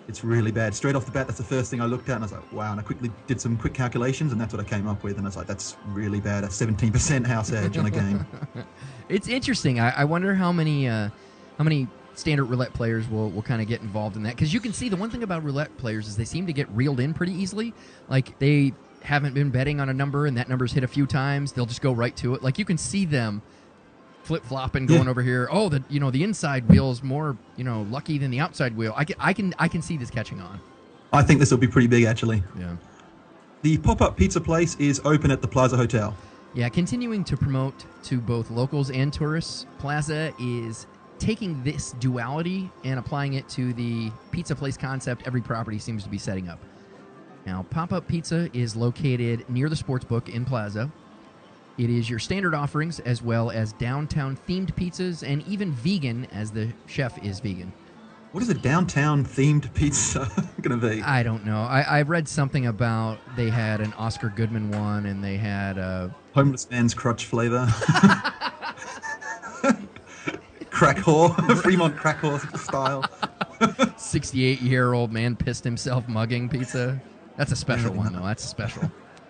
It's really bad. Straight off the bat, that's the first thing I looked at, and I was like, wow. And I quickly did some quick calculations, and that's what I came up with. And I was like, that's really bad. A 17% house edge on a game.
It's interesting. I wonder how many standard roulette players will kind of get involved in that. Because you can see the one thing about roulette players is they seem to get reeled in pretty easily. Like, they haven't been betting on a number, and that number's hit a few times. They'll just go right to it. Like, you can see them flip-flopping, going over here. Oh, the inside wheel's more, lucky than the outside wheel. I can see this catching on.
I think this will be pretty big, actually.
Yeah.
The pop-up pizza place is open at the Plaza Hotel.
Yeah, continuing to promote to both locals and tourists, Plaza is taking this duality and applying it to the pizza place concept every property seems to be setting up. Now, Pop-Up Pizza is located near the Sportsbook in Plaza. It is your standard offerings as well as downtown-themed pizzas and even vegan, as the chef is vegan.
What is a downtown-themed pizza going to be?
I don't know. I read something about they had an Oscar Goodman one, and they had a...
Homeless man's crutch flavor. Crack whore. Fremont crack whore style.
68-year-old man pissed himself mugging pizza. That's a special one, though. That's a special.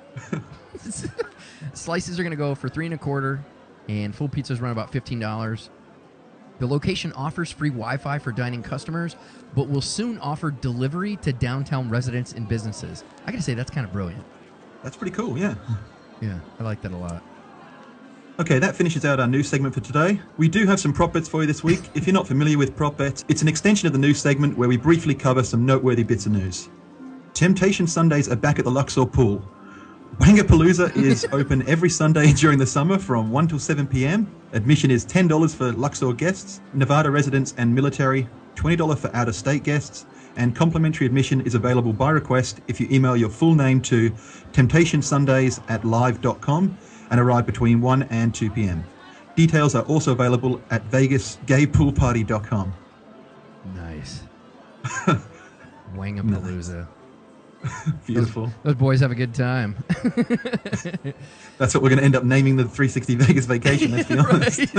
Slices are going to go for $3.25, and full pizzas run about $15. The location offers free Wi-Fi for dining customers, but will soon offer delivery to downtown residents and businesses. I got to say, that's kind of brilliant.
That's pretty cool, yeah.
Yeah, I like that a lot.
Okay, that finishes out our news segment for today. We do have some prop bets for you this week. If you're not familiar with prop bets, it's an extension of the news segment where we briefly cover some noteworthy bits of news. Temptation Sundays are back at the Luxor Pool. Wangapalooza is open every Sunday during the summer from 1 till 7 p.m. Admission is $10 for Luxor guests, Nevada residents and military, $20 for out-of-state guests, and complimentary admission is available by request if you email your full name to temptationsundays@live.com and arrive between 1 and 2 p.m. Details are also available at vegasgaypoolparty.com.
Nice. Wangapalooza.
Beautiful.
Those boys have a good time.
That's what we're going to end up naming the 360 Vegas vacation, let's be honest.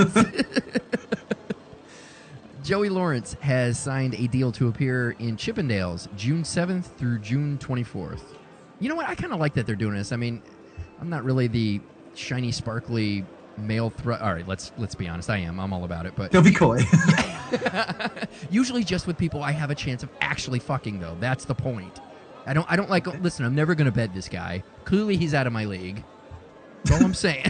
Joey Lawrence has signed a deal to appear in Chippendales June 7th through June 24th. You know what? I kind of like that they're doing this. I mean, I'm not really the shiny, sparkly male threat. All right, let's be honest. I am. I'm all about it. But
don't be coy.
Usually just with people I have a chance of actually fucking, though. That's the point. I don't like, listen, I'm never going to bed this guy. Clearly he's out of my league. That's all I'm saying.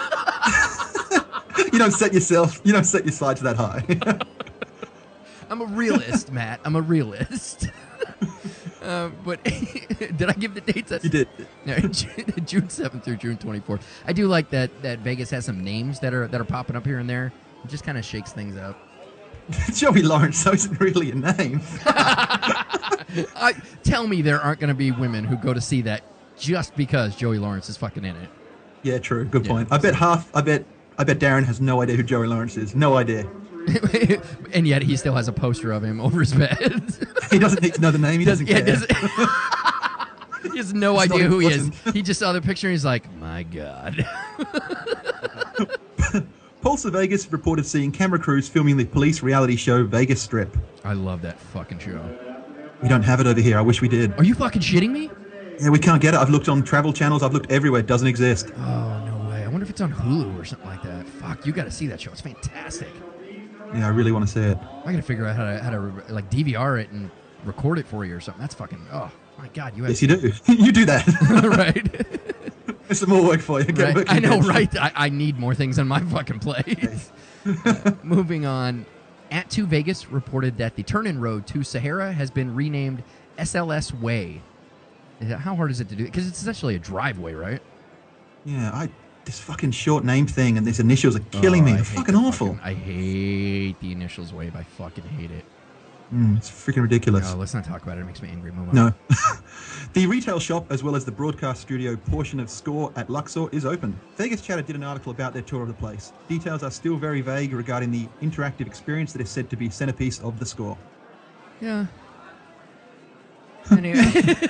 You don't set your sights that high.
I'm a realist, Matt. I'm a realist. But did I give the dates?
You did.
June 7th through June 24th. I do like that Vegas has some names that are popping up here and there. It just kind of shakes things up.
Joey Lawrence, that isn't really a name.
Tell me there aren't going to be women who go to see that just because Joey Lawrence is fucking in it.
Yeah, true. Good point. I bet Darren has no idea who Joey Lawrence is. No idea.
And yet he still has a poster of him over his bed.
He doesn't need to know the name. He doesn't care.
He has no idea who he is. He just saw the picture and he's like, my God.
Pulse of Vegas reported seeing camera crews filming the police reality show Vegas Strip.
I love that fucking show.
We don't have it over here. I wish we did.
Are you fucking shitting me?
Yeah, we can't get it. I've looked on travel channels. I've looked everywhere. It doesn't exist.
Oh, no way. I wonder if it's on Hulu or something like that. Fuck, you got to see that show. It's fantastic.
Yeah, I really want to see it.
I got to figure out how to like DVR it and record it for you or something. That's fucking, oh, my God.
Yes, you do. You do that.
Right.
It's some more work for you.
Right. I know, right? I need more things on my fucking plate. Moving on. At2 Vegas reported that the turn-in road to Sahara has been renamed SLS Way. How hard is it to do? Because it's essentially a driveway, right?
Yeah, this fucking short name thing and these initials are killing me. They're fucking awful.
I hate the initials Wave. I fucking hate it.
It's freaking ridiculous.
No, let's not talk about it. It makes me angry. Move on.
No. The retail shop, as well as the broadcast studio portion of Score at Luxor, is open. Vegas Chatter did an article about their tour of the place. Details are still very vague regarding the interactive experience that is said to be centerpiece of the Score.
Yeah. Anyway.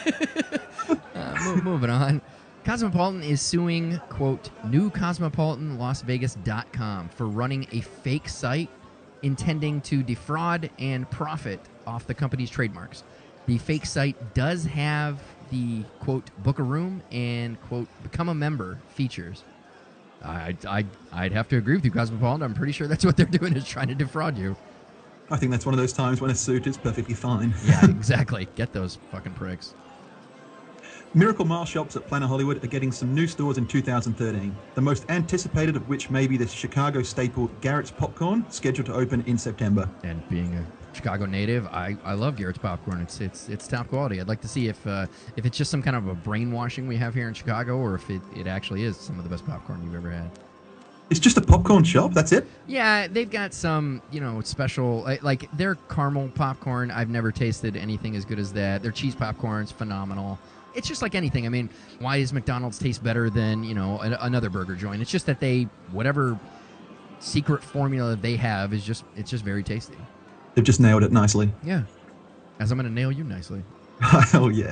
Moving on. Cosmopolitan is suing, quote, newcosmopolitanlasvegas.com for running a fake site intending to defraud and profit off the company's trademarks. The fake site does have the, quote, book a room and, quote, become a member features. I'd have to agree with you, Cosmopolitan. I'm pretty sure that's what they're doing, is trying to defraud you.
I think that's one of those times when a suit is perfectly fine.
Yeah, exactly. Get those fucking pricks.
Miracle Mile shops at Planet Hollywood are getting some new stores in 2013. The most anticipated of which may be the Chicago staple Garrett's Popcorn, scheduled to open in September.
And being a Chicago native, I love Garrett's Popcorn. It's top quality. I'd like to see if it's just some kind of a brainwashing we have here in Chicago, or if it actually is some of the best popcorn you've ever had.
It's just a popcorn shop, that's it?
Yeah, they've got some, special, like their caramel popcorn. I've never tasted anything as good as that. Their cheese popcorn's phenomenal. It's just like anything. I mean, why does McDonald's taste better than, another burger joint? It's just that whatever secret formula they have it's just very tasty.
They've just nailed it nicely.
Yeah. As I'm going to nail you nicely.
Oh, yes.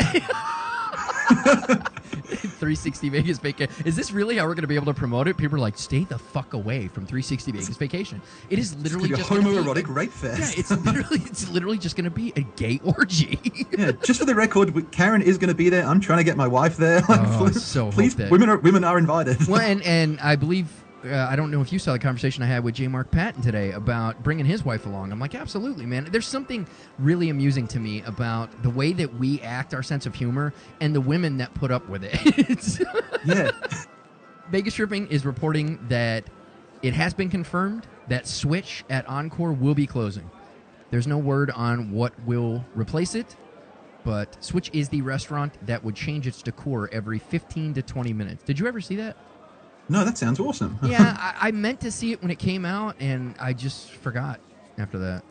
360 Vegas Vacation. Is this really how we're going to be able to promote it? People are like, stay the fuck away from 360 Vegas Vacation. It is literally just
a homoerotic rape fest.
Yeah, it's literally just going to be a gay orgy.
Yeah, just for the record, Karen is going to be there. I'm trying to get my wife there. Please, women are invited.
Well, and I believe, I don't know if you saw the conversation I had with J. Mark Patton today about bringing his wife along. I'm like, absolutely, man. There's something really amusing to me about the way that we act, our sense of humor, and the women that put up with it.
Yeah.
Vegas Stripping is reporting that it has been confirmed that Switch at Encore will be closing. There's no word on what will replace it, but Switch is the restaurant that would change its decor every 15 to 20 minutes. Did you ever see that?
No, that sounds awesome.
Yeah, I meant to see it when it came out, and I just forgot after that.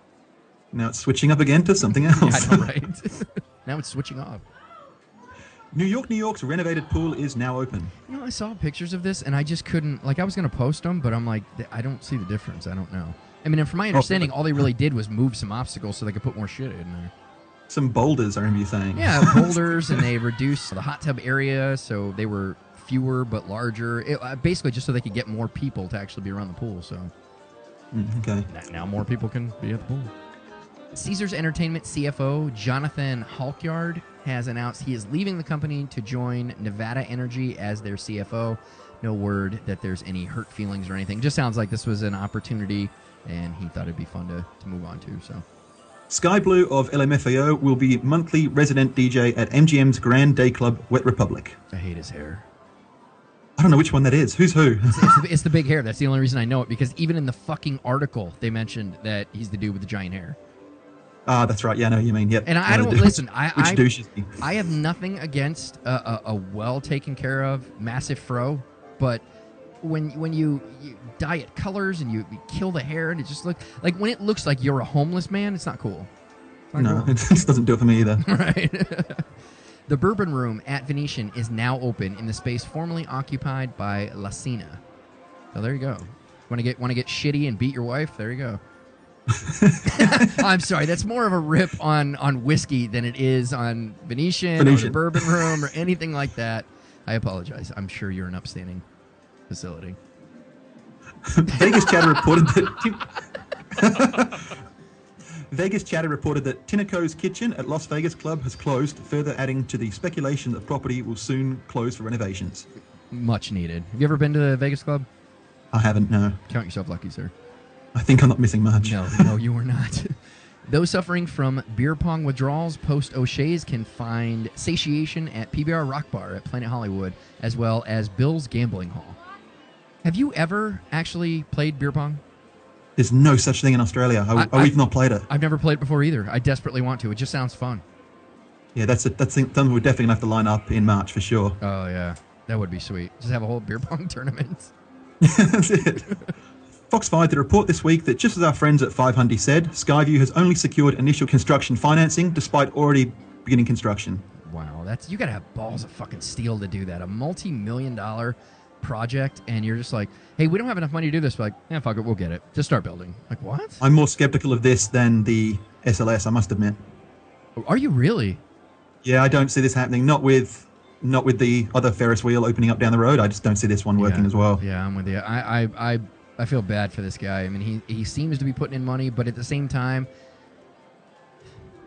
Now it's switching up again to something else.
Yeah, I know, right? Now it's switching off.
New York's renovated pool is now open.
I saw pictures of this, and I just couldn't... I was going to post them, but I'm like, I don't see the difference. I don't know. I mean, and from my understanding, all they really did was move some obstacles so they could put more shit in there.
Some boulders, I remember you saying.
Yeah, boulders, and they reduced the hot tub area, so they were fewer but larger. Basically, just so they could get more people to actually be around the pool. So,
okay.
Now more people can be at the pool. Caesars Entertainment CFO Jonathan Halkyard has announced he is leaving the company to join Nevada Energy as their CFO. No word that there's any hurt feelings or anything. Just sounds like this was an opportunity, and he thought it'd be fun to move on to. So.
Sky Blue of LMFAO will be monthly resident DJ at MGM's Grand Day Club, Wet Republic.
I hate his hair.
I don't know which one that is. Who's who?
It's the big hair. That's the only reason I know it, because even in the fucking article, they mentioned that he's the dude with the giant hair.
Ah, that's right. Yeah, I know what you mean. Yep.
And I don't listen.
Which douche is he?
I have nothing against a well taken care of massive fro, but when you dye it colors and you kill the hair and it just looks like, when it looks like you're a homeless man, it's not cool. It's not cool.
It just doesn't do it for me either.
Right. The Bourbon Room at Venetian is now open in the space formerly occupied by La Cena. So there you go. Want to get shitty and beat your wife? There you go. I'm sorry, that's more of a rip on whiskey than it is on Venetian or the Bourbon Room or anything like that. I apologize. I'm sure you're an upstanding facility.
Vegas Chatter reported that Tinaco's Kitchen at Las Vegas Club has closed, further adding to the speculation that the property will soon close for renovations.
Much needed. Have you ever been to the Vegas Club?
I haven't, no.
Count yourself lucky, sir.
I think I'm not missing much.
No, you are not. Those suffering from beer pong withdrawals post-O'Shea's can find satiation at PBR Rock Bar at Planet Hollywood, as well as Bill's Gambling Hall. Have you ever actually played beer pong?
There's no such thing in Australia. We've not played it.
I've never played it before either. I desperately want to. It just sounds fun.
Yeah, that's something we're definitely going to have to line up in March for sure.
Oh, yeah. That would be sweet. Just have a whole beer pong tournament.
That's it. Fox 5 did a report this week that, just as our friends at 500 said, Skyview has only secured initial construction financing despite already beginning construction.
Wow, you got to have balls of fucking steel to do that. A multi-million-dollar project, and you're just like, hey, we don't have enough money to do this. We're like, yeah, fuck it, we'll get it. Just start building. Like, what?
I'm more skeptical of this than the SLS, I must admit.
Are you really?
Yeah, I don't see this happening. Not with the other Ferris wheel opening up down the road. I just don't see this one working as well.
Yeah, I'm with you. I feel bad for this guy. I mean, he seems to be putting in money, but at the same time,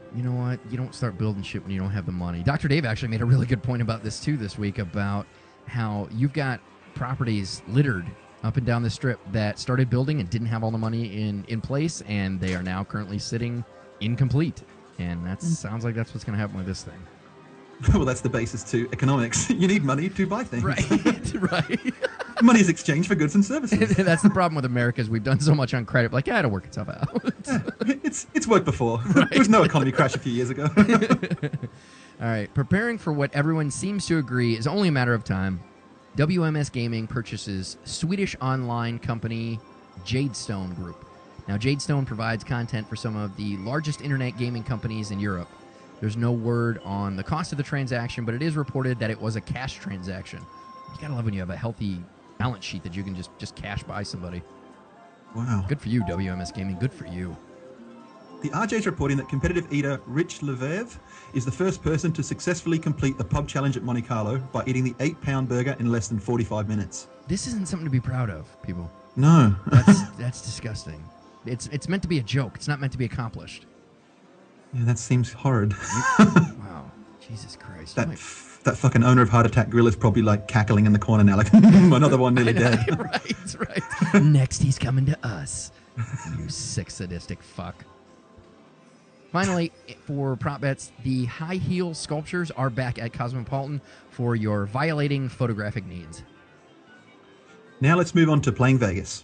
you know what? You don't start building shit when you don't have the money. Dr. Dave actually made a really good point about this, too, this week, about how you've got properties littered up and down the strip that started building and didn't have all the money in place, and they are now currently sitting incomplete. And that sounds like that's what's going to happen with this thing.
Well, that's the basis to economics. You need money to buy things.
Right.
Money is exchanged for goods and services.
That's the problem with America is we've done so much on credit. Like, it'll work itself out.
Yeah, it's worked before. Right. There was no economy crash a few years ago.
All right. Preparing for what everyone seems to agree is only a matter of time. WMS Gaming purchases Swedish online company Jadestone Group. Now, Jadestone provides content for some of the largest internet gaming companies in Europe. There's no word on the cost of the transaction, but it is reported that it was a cash transaction. You gotta love when you have a healthy balance sheet that you can just cash buy somebody.
Wow.
Good for you, WMS Gaming. Good for you.
The RJ is reporting that competitive eater Rich Leveve is the first person to successfully complete the pub challenge at Monte Carlo by eating the 8-pound burger in less than 45 minutes.
This isn't something to be proud of, people.
No.
That's disgusting. It's meant to be a joke. It's not meant to be accomplished.
Yeah, that seems horrid.
Wow. Jesus Christ.
That fucking owner of Heart Attack Grill is probably like cackling in the corner now, like, another one nearly dead.
Right. Next, he's coming to us. You sick, sadistic fuck. Finally, for prop bets, the high heel sculptures are back at Cosmopolitan for your violating photographic needs.
Now let's move on to Playing Vegas.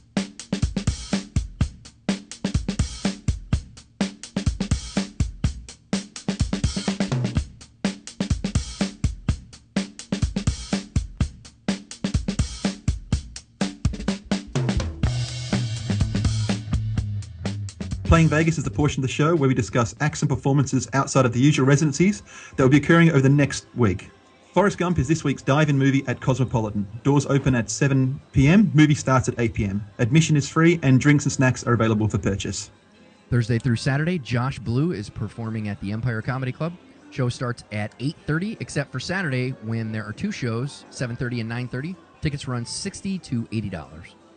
Playing Vegas is the portion of the show where we discuss acts and performances outside of the usual residencies that will be occurring over the next week. Forrest Gump is this week's dive-in movie at Cosmopolitan. Doors open at 7 p.m. Movie starts at 8 p.m. Admission is free and drinks and snacks are available for purchase.
Thursday through Saturday, Josh Blue is performing at the Empire Comedy Club. Show starts at 8:30, except for Saturday when there are two shows, 7:30 and 9:30. Tickets run $60 to $80.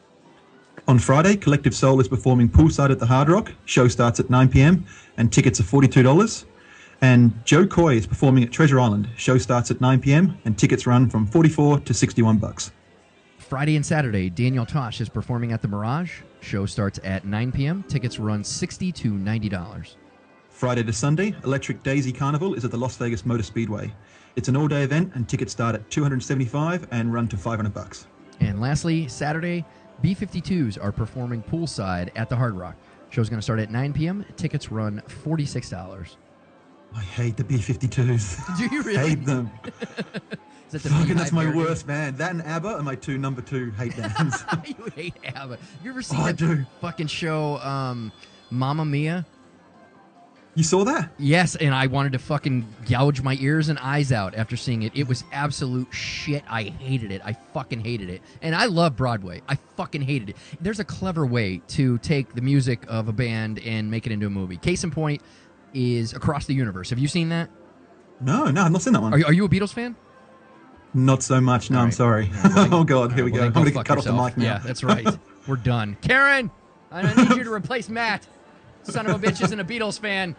On Friday, Collective Soul is performing poolside at the Hard Rock. Show starts at 9 p.m. and tickets are $42. And Joe Coy is performing at Treasure Island. Show starts at 9 p.m. and tickets run from $44 to $61.
Friday and Saturday, Daniel Tosh is performing at the Mirage. Show starts at 9 p.m. Tickets run $60 to $90.
Friday to Sunday, Electric Daisy Carnival is at the Las Vegas Motor Speedway. It's an all-day event and tickets start at $275 and run to $500.
And lastly, Saturday, B-52s are performing poolside at the Hard Rock. Show's going to start at 9 p.m. Tickets run $46.
I hate the B-52s.
Do you really?
Hate them.
Is that the
Fucking, that's my worst band. That and ABBA are my number two hate bands.
You hate ABBA. You ever seen
I do.
Fucking show Mamma Mia?
You saw that?
Yes, and I wanted to fucking gouge my ears and eyes out after seeing it. It was absolute shit. I hated it. I fucking hated it. And I love Broadway. I fucking hated it. There's a clever way to take the music of a band and make it into a movie. Case in point is Across the Universe. Have you seen that?
No, I've not seen that one.
Are you a Beatles fan?
Not so much. No,
All
I'm
right.
sorry.
Right,
oh, God. Here we go. I'm going to get cut off the mic now.
Yeah, that's right. We're done. Karen, I need you to replace Matt. Son of a bitch isn't a Beatles fan.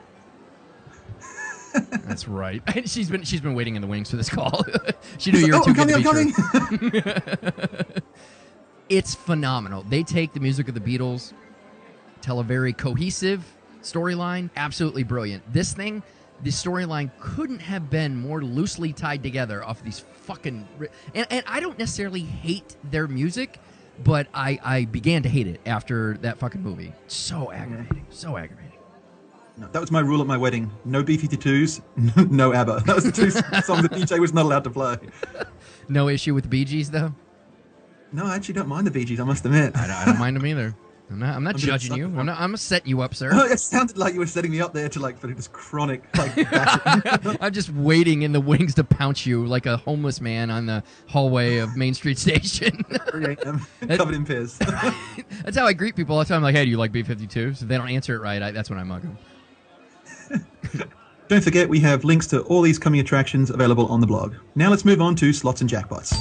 That's right. She's been waiting in the wings for this call. She knew you were too good to be true. It's phenomenal. They take the music of the Beatles, tell a very cohesive storyline, absolutely brilliant. This thing, the storyline couldn't have been more loosely tied together off these fucking... And I don't necessarily hate their music, but I began to hate it after that fucking movie. So aggravating. So aggravating.
No, that was my rule at my wedding. No B-52s, no ABBA. That was the two songs the DJ was not allowed to play.
No issue with the Bee Gees, though?
No, I actually don't mind the Bee Gees, I must admit.
I don't mind them either. I'm not judging you. I'm setting you up, sir.
Oh, it sounded like you were setting me up there to for this chronic bashing.
I'm just waiting in the wings to pounce you like a homeless man on the hallway of Main Street Station.
3 a.m. covered in piss.
That's how I greet people all the time. I'm like, hey, do you like B-52? So if they don't answer it right, that's when I mug them.
Don't forget, we have links to all these coming attractions available on the blog. Now let's move on to slots and jackpots.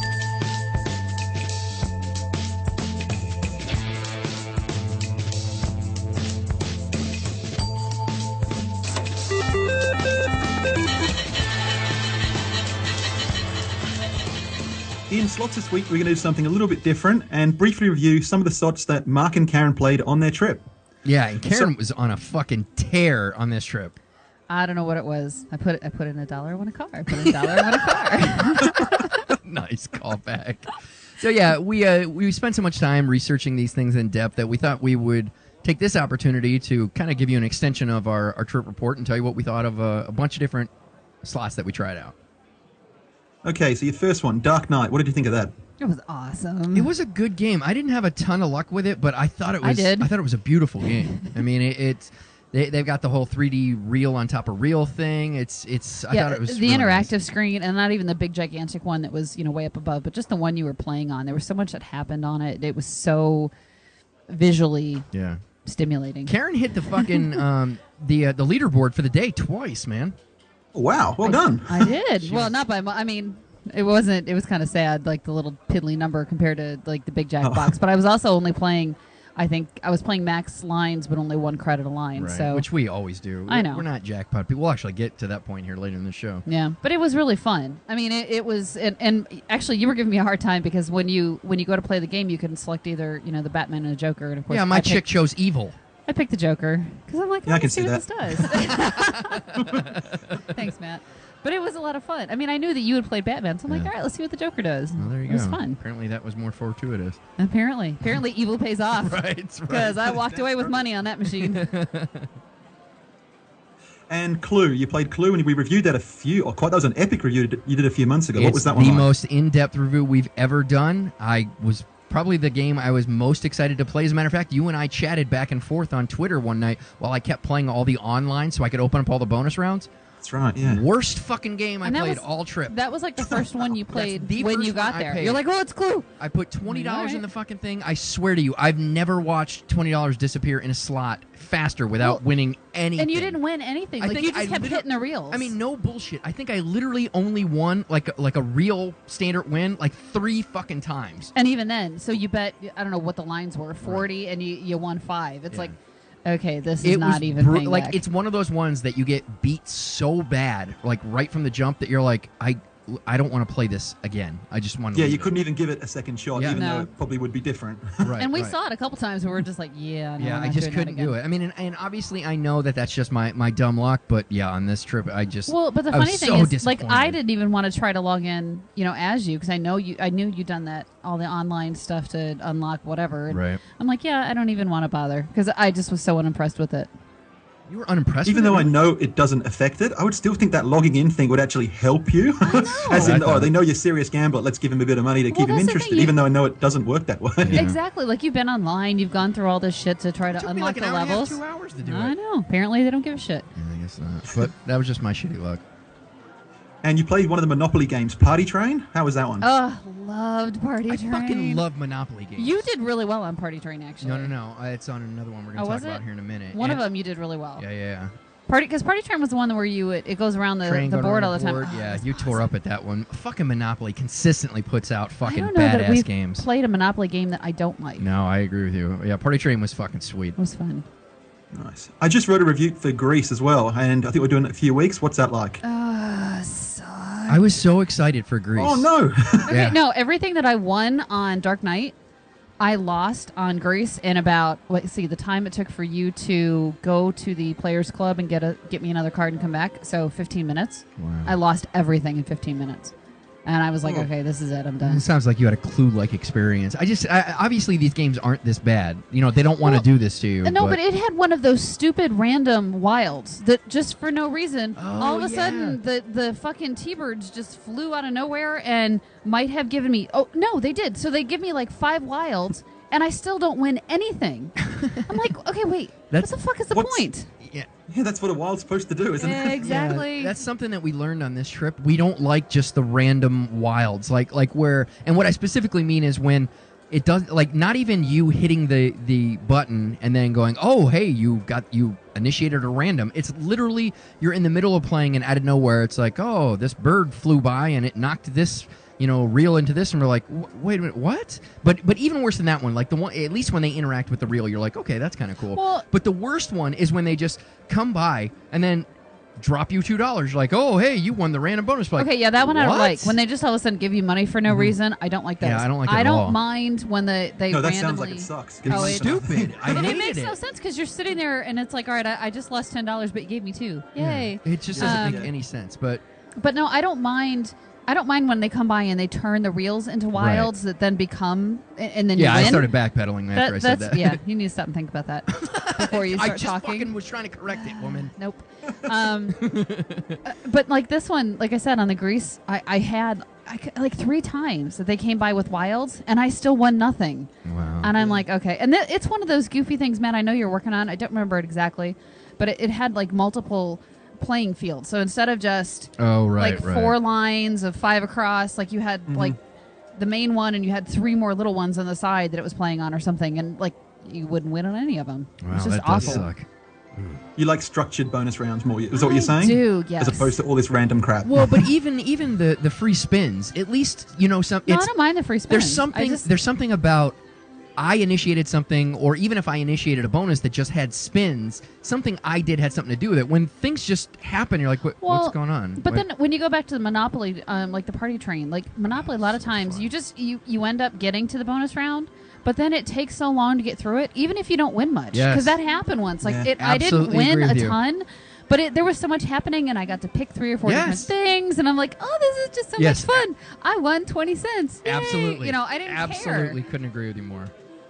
In slots this week, we're going to do something a little bit different and briefly review some of the slots that Mark and Karen played on their trip.
Yeah, and Karen was on a fucking tear on this trip.
I don't know what it was. I put in $1 on a car. I put in $1 on a car.
Nice callback. So yeah, we spent so much time researching these things in depth that we thought we would take this opportunity to kind of give you an extension of our trip report and tell you what we thought of a bunch of different slots that we tried out.
Okay, so your first one, Dark Knight. What did you think of that?
It was awesome.
It was a good game. I didn't have a ton of luck with it, but I thought it was.
I did.
I thought it was a beautiful game. I mean, they've got the whole 3D reel on top of reel thing. I thought it was
the
really
interactive
nice.
screen, and not even the big gigantic one that was way up above, but just the one you were playing on. There was so much that happened on it. It was so visually stimulating.
Karen hit the fucking the leaderboard for the day twice, man.
Wow, well done.
I did. Well, not by I mean, it wasn't. It was kind of sad, like the little piddly number compared to like the big Jackbox. But I was also only playing. I think I was playing max lines, but only 1 credit a line.
Right.
So
which we always do.
I know
We're not jackpot people. We'll actually get to that point here later in the show.
Yeah, but it was really fun. I mean, it was, and actually, you were giving me a hard time because when you go to play the game, you can select either the Batman and the Joker, and of course,
Yeah, my chick chose evil.
I picked the Joker because I'm like,
Yeah, I can
let's
see
what
that.
this does. Thanks, Matt. But it was a lot of fun. I mean, I knew that you had played Batman, so I'm like, all right, let's see what the Joker does.
Well, there you
it
go.
was fun.
Apparently, that was more fortuitous.
Apparently, evil pays off.
Right.
Because I walked away with money on that machine.
And Clue. You played Clue, and we reviewed that that was an epic review you did a few months ago. What was that one
the
like?
most in-depth review we've ever done. I was probably the game I was most excited to play. As a matter of fact, you and I chatted back and forth on Twitter one night while I kept playing all the online so I could open up all the bonus rounds.
That's right, yeah.
Worst fucking game I played all trip.
That was like the first one you played when you got there.
paid.
You're like, oh, it's Clue.
I put $20 in the fucking thing. I swear to you, I've never watched $20 disappear in a slot faster without winning anything.
And you didn't win anything. Like you just kept hitting the reels.
I mean, no bullshit. I think I literally only won like a real standard win like 3 fucking times.
And even then, so you bet, I don't know what the lines were, 40, and you won 5. It's like, okay, this is not even paying
like
back.
it's one of those ones that you get beat so bad, like right from the jump, that you're like, I don't want to play this again. I just want to.
Yeah, you couldn't even give it a second shot, even though it probably would be different.
Right.
And we saw it a couple times where we're just like,
I just couldn't do it. I mean, and obviously I know that that's just my dumb luck, but yeah, on this trip I just
but the
I
funny
was
thing
so
is, like,
disappointed.
I didn't even want to try to log in, as you, because I knew you'd done that all the online stuff to unlock whatever. And
Right.
I'm like, I don't even want to bother because I just was so unimpressed with it.
You were unimpressed.
Even
with
though
it?
I know it doesn't affect it, I would still think that logging in thing would actually help you. As in, they know you're a serious gambler. Let's give him a bit of money to keep him interested, even though I know it doesn't work that way.
Yeah. Exactly. Like, you've been online, you've gone through all this shit to try to
took me
unlock
like an
the
hour and a half,
levels.
2 hours to do
I
it.
know. Apparently, they don't give a shit.
Yeah, I guess not. But that was just my shitty luck.
And you played one of the Monopoly games, Party Train. How was that one?
Oh, loved Party Train.
I fucking love Monopoly games.
You did really well on Party Train, actually.
No. It's on another one we're going to talk about here in a minute.
One of them you did really well.
Yeah.
Because Party Train was the one where it goes around the board all the time. Oh,
yeah, you tore up at that one. Fucking Monopoly consistently puts out fucking
I don't know that
badass
we've
games.
played a Monopoly game that I don't like.
No, I agree with you. Yeah, Party Train was fucking sweet.
It was fun.
Nice. I just wrote a review for Greece as well, and I think we're doing it in a few weeks. What's that like?
I was so excited for Greece.
Oh, no.
Okay, no, everything that I won on Dark Knight, I lost on Greece in about, the time it took for you to go to the Players Club and get me another card and come back, so 15 minutes.
Wow.
I lost everything in 15 minutes. And I was like, okay, this is it, I'm done.
It sounds like you had a Clue-like experience. Obviously these games aren't this bad. They don't want to do this to you.
No, but it had one of those stupid random wilds that just for no reason, all of a sudden the fucking T-birds just flew out of nowhere and might have given me... Oh, no, they did. So they give me like 5 wilds, and I still don't win anything. I'm like, okay, wait, what the fuck is the point?
Yeah, that's what a wild's supposed to do, isn't it?
Exactly.
Yeah, that's something that we learned on this trip. We don't like just the random wilds, like where. And what I specifically mean is when it does, like, not even you hitting the button and then going, oh, hey, you initiated a random. It's literally you're in the middle of playing and out of nowhere, it's like, oh, this bird flew by and it knocked this reel into this, and we're like, wait a minute, what? But even worse than that one, like the one, at least when they interact with the reel, you're like, okay, that's kind of cool.
Well,
but the worst one is when they just come by and then drop you $2. You're like, oh, hey, you won the random bonus. Like,
okay, yeah, that one I don't
what?
like. When they just all of a sudden give you money for no reason, I don't like those.
Yeah, I don't like it
I
at
don't
all.
mind when they
No, that
randomly...
sounds like it sucks.
Oh,
It's stupid. I
But
hated
it makes
it.
no sense because you're sitting there and it's like, all right, I just lost $10, but you gave me $2. Yay!
It just doesn't make any sense. But
But no, I don't mind. I don't mind when they come by and they turn the reels into wilds that then become, and then you win.
I started backpedaling after I said that.
Yeah, you need to stop and think about that before you start
I just
talking.
fucking was trying to correct it, woman.
Nope. But like this one, like I said on the grease, I had like 3 times that they came by with wilds, and I still won nothing.
Wow.
And I'm like, okay. And it's one of those goofy things, Matt, I know you're working on. I don't remember it exactly, but it had like multiple playing fields. So instead of just like 4 lines of 5 across, like you had like the main one and you had 3 more little ones on the side that it was playing on or something, and like you wouldn't win on any of them.
Wow,
it's just
that
awful.
does suck.
You like structured bonus rounds more? Is that what you're saying?
I do, yes.
As opposed to all this random crap.
Well, but even the free spins, at least some.
No, I don't mind the free spins.
There's something about I initiated something, or even if I initiated a bonus that just had spins, something I did had something to do with it. When things just happen, you're like, what's going on?
But then when you go back to the Monopoly, like the party train, like Monopoly, a lot of times you end up getting to the bonus round, but then it takes so long to get through it, even if you don't win much.
Yes.
Because that happened once. Like
Yeah.
I didn't
Absolutely
win
agree
a
with you.
ton, but there was so much happening, and I got to pick 3 or 4 different
Yes.
things, and I'm like, oh, this is just so
Yes.
much fun. I won 20 cents. Yay.
Absolutely.
I didn't
Absolutely
care.
couldn't agree with you more.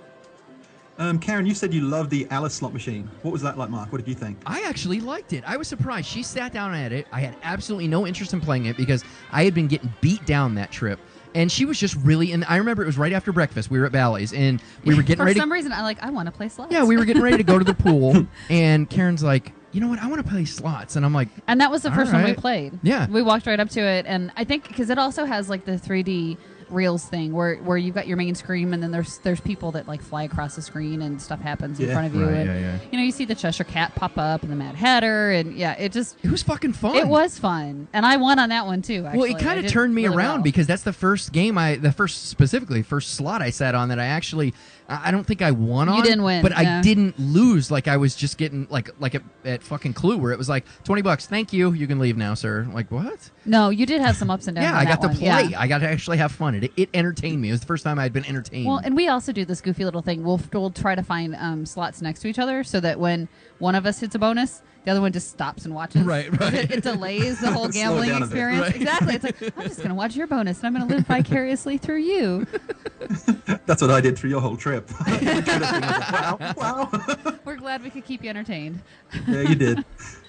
Karen, you said you loved the Alice slot machine. What was that like, Mark? What did you think?
I actually liked it. I was surprised. She sat down at it. I had absolutely no interest in playing it because I had been getting beat down that trip. And she was just really, and I remember it was right after breakfast. We were at Bally's, and we were getting
For
ready.
some reason, I want to play slots.
Yeah, we were getting ready to go to the pool, and Karen's like, you know what? I want to play slots. And I'm like,
And that was the first one we
right.
played.
Yeah.
We walked right up to it, and I think because it also has like the 3D reels thing where you've got your main screen, and then there's people that like fly across the screen and stuff happens in front of you.
Right,
and you see the Cheshire Cat pop up and the Mad Hatter, and it
was fucking fun.
It was fun, and I won on that one too. Actually.
Well, it kind
I
of
did
turned me
really
around
well.
because that's the first game first slot I sat on that I actually, I don't think I won on.
You didn't win,
but I
yeah.
didn't lose. Like I was just getting like at fucking Clue where it was like $20. Thank you. You can leave now, sir. Like what?
No, you did have some ups and downs.
Yeah,
on
I
that
got to
one.
play.
Yeah.
I got to actually have fun. It entertained me. It was the first time I'd been entertained.
Well, and we also do this goofy little thing. We'll try to find slots next to each other so that when one of us hits a bonus, the other one just stops and watches.
Right.
It delays the whole
Slow
gambling
down a bit.
experience.
Right.
Exactly. It's like, I'm just going to watch your bonus, and I'm going to live vicariously through you.
That's what I did through your whole trip. Wow.
We're glad we could keep you entertained.
Yeah, you did.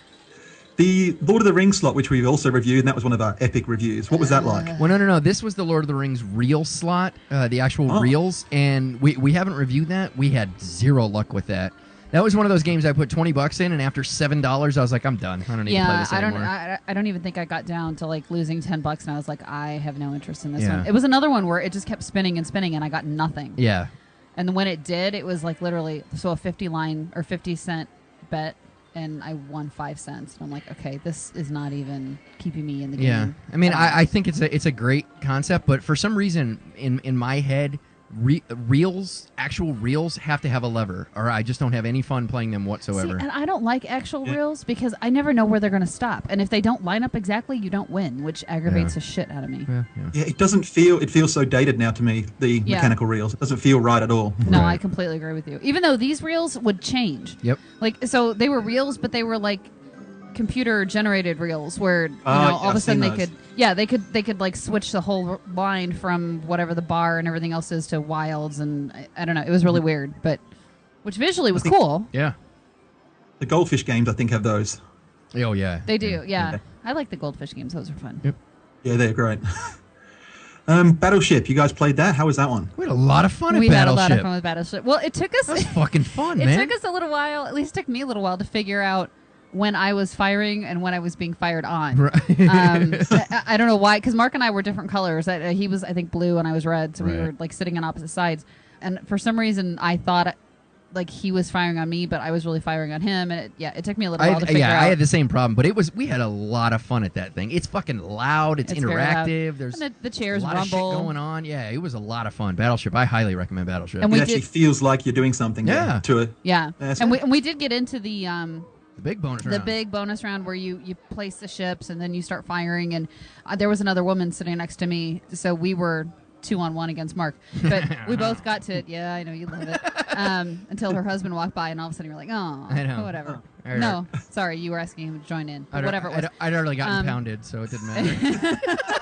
The Lord of the Rings slot, which we've also reviewed, and that was one of our epic reviews. What was that like?
Well, no. This was the Lord of the Rings reel slot, the actual reels, and we haven't reviewed that. We had zero luck with that. That was one of those games I put $20 in, and after $7, I was like, I'm done. I don't need to play this anymore.
I don't even think I got down to like losing $10, and I was like, I have no interest in this
Yeah.
one. It was another one where it just kept spinning and spinning, and I got nothing.
Yeah.
And when it did, it was like literally a 50-cent bet, and I won 5 cents. And I'm like, okay, this is not even keeping me in the game.
Yeah, I mean, I think it's a great concept, but for some reason in my head, actual reels have to have a lever, or I just don't have any fun playing them whatsoever.
See, and I don't like actual reels because I never know where they're going to stop, and if they don't line up exactly, you don't win, which aggravates the shit out of me.
Yeah, it feels so dated now to me, the mechanical reels. It doesn't feel right at all.
No, I completely agree with you. Even though these reels would change.
Yep.
Like, so they were reels, but they were like computer generated reels where all of a
I've
sudden
seen
they could like switch the whole line from whatever the bar and everything else is to wilds, and I don't know, it was really weird, but which visually was cool.
Yeah.
The Goldfish games, I think, have those.
Oh yeah.
They do, yeah. I like the Goldfish games; those are fun.
Yep.
Yeah, they're great. Battleship, you guys played that? How was that one?
We had a lot of fun at
We had a
Battleship.
lot of fun with Battleship. Well, it took us.
That was fucking fun,
It
man.
took us a little while. At least it took me a little while to figure out when I was firing and when I was being fired on.
Right.
I don't know why, because Mark and I were different colors. He was, I think, blue and I was red, so we
Right.
were like sitting on opposite sides. And for some reason, I thought like he was firing on me, but I was really firing on him. And it took me a little while to figure out.
I had the same problem, but we had a lot of fun at that thing. It's fucking loud. It's
very loud.
interactive. There's
And the chairs
a lot
rumble.
of shit going on. Yeah, it was a lot of fun. Battleship. I highly recommend Battleship.
And
It
we
actually
did-
feels like you're doing something
Yeah.
to it.
Yeah,
That's
and
right.
we did get into the
The big bonus
The
round.
big bonus round where you place the ships and then you start firing. And there was another woman sitting next to me, so we were 2-on-1 against Mark. But we both got to, yeah, I know, you love it, until her husband walked by and all of a sudden you're like, oh,
I know.
whatever.
Oh.
No, sorry, you were asking him to join in. But whatever it was.
I'd already gotten pounded, so it didn't matter.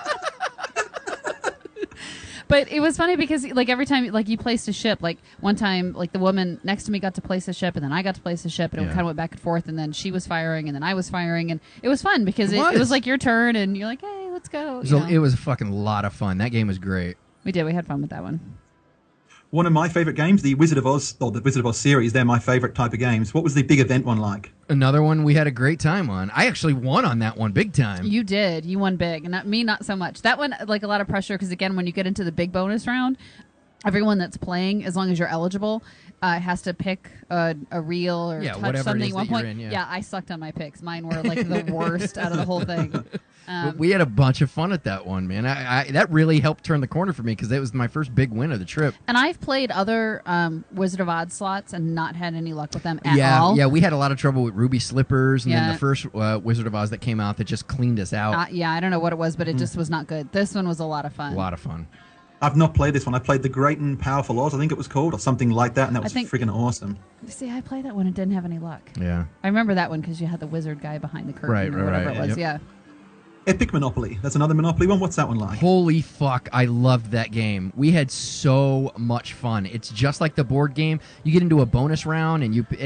But it was funny because, like, every time, like, you placed a ship, like, one time, like, the woman next to me got to place a ship, and then I got to place a ship, and it kind of went back and forth, and then she was firing, and then I was firing, and it was fun because it was like your turn, and you're like, hey, let's go.
It was a fucking lot of fun. That game was great.
We had fun with that one.
One of my favorite games, the Wizard of Oz, or the Wizard of Oz series, they're my favorite type of games. What was the big event one like?
Another one we had a great time on. I actually won on that one big time.
You did. You won big. And not so much. That one, like, a lot of pressure because, again, when you get into the big bonus round, everyone that's playing, as long as you're eligible, has to pick a reel or touch something at one point. I sucked on my picks. Mine were, like, the worst out of the whole thing.
But we had a bunch of fun at that one, man. That really helped turn the corner for me because that was my first big win of the trip.
And I've played other Wizard of Oz slots and not had any luck with them at all.
Yeah, we had a lot of trouble with Ruby Slippers, and then the first Wizard of Oz that came out that just cleaned us out.
I don't know what it was, but it just was not good. This one was a lot of fun.
A lot of fun.
I've not played this one. I played the Great and Powerful Oz, I think it was called, or something like that, and that was friggin' awesome.
See, I played that one and didn't have any luck.
Yeah.
I remember that one because you had the wizard guy behind the curtain or whatever it was.
Yep.
Yeah.
Epic Monopoly. That's another Monopoly one. What's that one like?
Holy fuck, I loved that game. We had so much fun. It's just like the board game. You get into a bonus round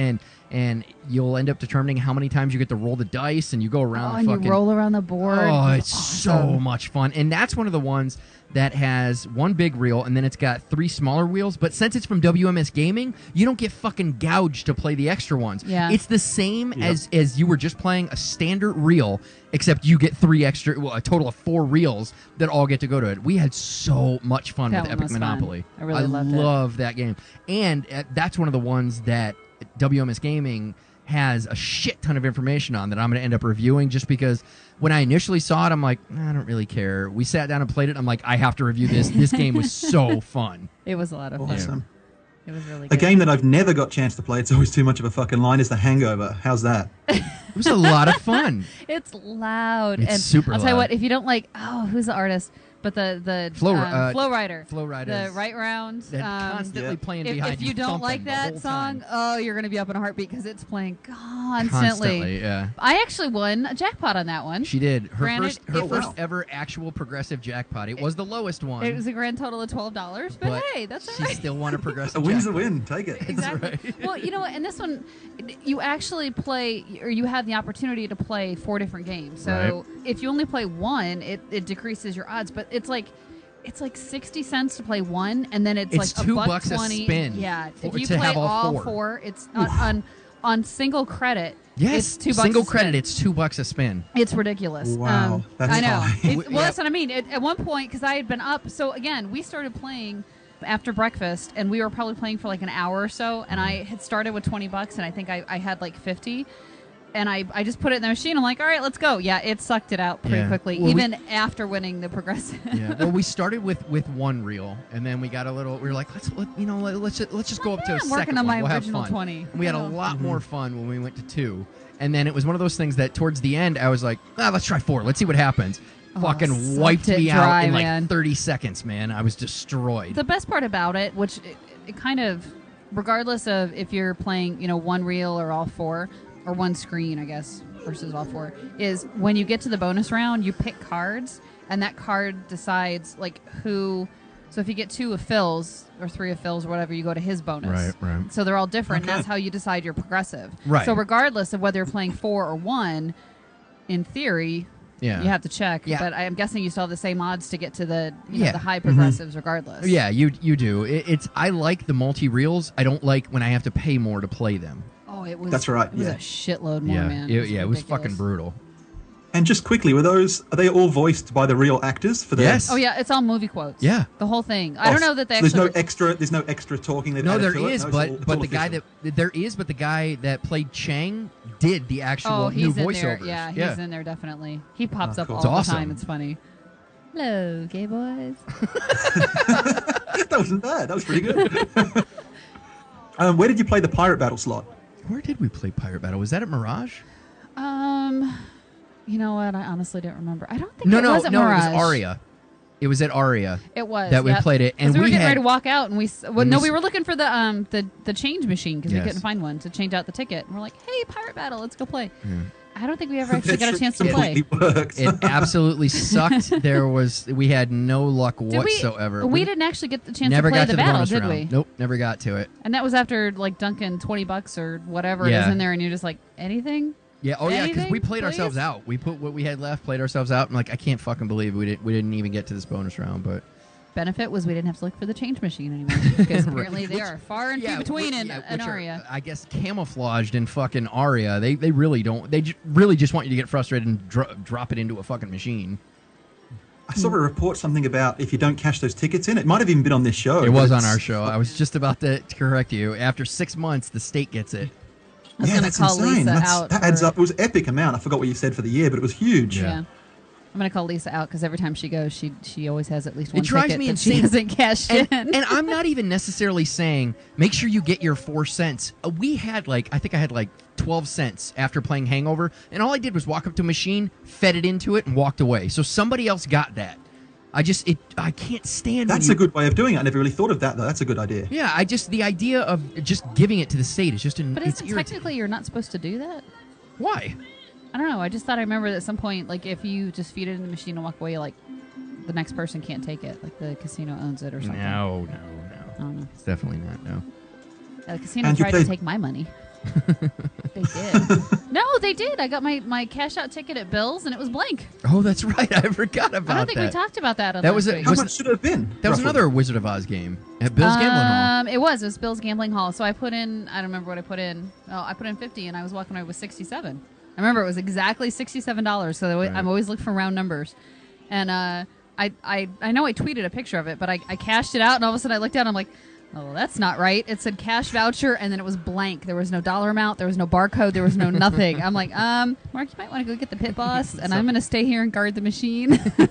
and you'll end up determining how many times you get to roll the dice, and you go around
and you roll around the board.
Oh, it's so much fun. And that's one of the ones that has one big reel, and then it's got 3 smaller wheels. But since it's from WMS Gaming, you don't get fucking gouged to play the extra ones.
Yeah.
It's the same as you were just playing a standard reel, except you get 3 extra, a total of 4 reels that all get to go to it. We had so much fun with Epic Monopoly.
I really loved it.
I love that game. And that's one of the ones that WMS Gaming has a shit ton of information on that I'm going to end up reviewing, just because when I initially saw it, I'm like, I don't really care. We sat down and played it. I'm like, I have to review this. This game was so fun.
It was a lot of fun.
Awesome.
It was really good.
A game that I've never got a chance to play, it's always too much of a fucking line, is The Hangover. How's that?
It was a lot of fun.
It's loud.
It's
and
super
I'll tell you
loud.
what, if you don't like, who's the artist? But the
Flow
Rider.
Flow Rider.
The Right Round.
They're constantly playing behind
if you don't
thumping
like
the
that
whole
song,
time.
you're going to be up in a heartbeat because it's playing constantly.
Yeah.
I actually won a jackpot on that one.
She did. Her
Granted,
first ever actual progressive jackpot. It was the lowest one.
It was a grand total of $12, but hey, that's all right.
She still won a progressive
A win's a
jackpot.
win. Take it.
Exactly. Well, you know what? And this one, you actually play, or you have the opportunity to play 4 different games. So if you only play one, it decreases your odds. But it's like 60 cents to play one, and then it's like
$2 a
$1.20.
spin.
Yeah. If
to
you play
have all
all 4, it's on single credit.
Yes,
it's $2
single
a spin.
credit. It's $2 a spin.
It's ridiculous.
Wow, that's
I know.
high.
That's what I mean. At one point, because I had been up, so again, we started playing after breakfast, and we were probably playing for like an hour or so, and I had started with $20, and I think I had like 50. And I just put it in the machine. I'm like, all right, let's go. Yeah, it sucked it out pretty quickly,
Well,
even after winning the progressive.
Yeah. Well, we started with one reel, and then we got a little. We were like, let's just go up to a
I'm
second
working on
one.
my
We'll have
original
fun.
20.
And we had a lot more fun when we went to 2, and then it was one of those things that towards the end I was like, let's try 4. Let's see what happens. Fucking
sucked
wiped
it
me
dry,
out in like
man.
30 seconds, man. I was destroyed.
The best part about it, which it kind of, regardless of if you're playing, one reel or all 4, or one screen, I guess, versus all 4, is when you get to the bonus round, you pick cards, and that card decides like who. So if you get 2 of Phil's or 3 of Phil's or whatever, you go to his bonus.
Right.
So they're all different.
Okay.
And that's how you decide your progressive.
Right.
So regardless of whether you're playing 4 or 1, in theory, you have to check.
Yeah.
But I'm guessing you still have the same odds to get to the
Yeah.
the high progressives regardless.
Yeah, you do. I like the multi reels. I don't like when I have to pay more to play them.
Oh, it was.
That's right,
It was
yeah.
a shitload more, man.
It was fucking
ridiculous.
brutal.
And just quickly, are they all voiced by the real actors for the?
Yes.
Oh yeah, it's all movie quotes.
Yeah.
the whole thing. I don't know that they
so
actually.
there's no extra talking. They've
No,
added
there
to it?
is,
No, it's all
but the guy
official.
but the guy that played Chang did the actual
Oh,
new
he's in there.
voiceovers.
Yeah, he's in there definitely. He pops up
cool.
all
It's
the
awesome.
time. It's funny. Hello, gay boys.
That wasn't bad. That was pretty good. Where did you play the pirate battle slot?
Where did we play Pirate Battle? Was that at Mirage?
You know what? I honestly don't remember. I don't think
No,
it was at Mirage.
it was Aria. It was at Aria.
It was
that we played it, and
we were getting
had,
ready to walk out, and we were looking for the change machine because we couldn't find one to change out the ticket. And we're like, hey, Pirate Battle, let's go play. Yeah. I don't think we ever actually got a chance to play.
It absolutely sucked. We had no luck whatsoever.
We didn't actually get the chance to play the battle, did we?
Nope, never got to it.
And that was after like dunking $20 or whatever it is in there, and you're just like, anything?
Yeah, because we played ourselves out. We put what we had left, played ourselves out, and like I can't fucking believe we didn't even get to this bonus round. But
benefit was we didn't have to look for the change machine anymore because apparently they are far and few between in Aria.
I guess camouflaged in fucking Aria. They really don't. They really just want you to get frustrated and drop it into a fucking machine.
I saw a report something about if you don't cash those tickets in. It might have even been on this show.
It was on our show. I was just about to correct you. After 6 months, the state gets it.
I was going to call
insane.
Lisa out.
That adds up. It was an epic amount. I forgot what you said for the year, but it was huge.
Yeah. I'm going to call Lisa out because every time she goes, she always has at least one
drives
ticket
me
that
insane.
she hasn't cashed in.
And I'm not even necessarily saying make sure you get your 4 cents. We had I think I had 12 cents after playing Hangover, and all I did was walk up to a machine, fed it into it, and walked away. So somebody else got that. I can't stand.
That's a good way of doing it. I never really thought of that though. That's a good idea.
Yeah, the idea of just giving it to the state is just
But isn't technically you're not supposed to do that?
Why?
I don't know. I just thought I remembered at some point, if you just feed it in the machine and walk away, the next person can't take it. Like the casino owns it or something.
No.
I don't know.
It's definitely not. No.
The casino tried to take my money. They did. No, they did. I got my cash out ticket at Bill's and it was blank.
Oh, that's right. I forgot about that.
I don't think we talked about that.
That was
how much should it have been?
That was another Wizard of Oz game at Bill's Gambling Hall.
It was Bill's Gambling Hall. So I put in. I don't remember what I put in. Oh, I put in 50, and I was walking away with 67. I remember it was exactly $67. So
Right.
I'm always looking for round numbers, and I know I tweeted a picture of it, but I cashed it out, and all of a sudden I looked down, and I'm like, oh, that's not right. It said cash voucher, and then it was blank. There was no dollar amount. There was no barcode. There was no nothing. I'm like, Mark, you might want to go get the pit boss, and I'm going to stay here and guard the machine.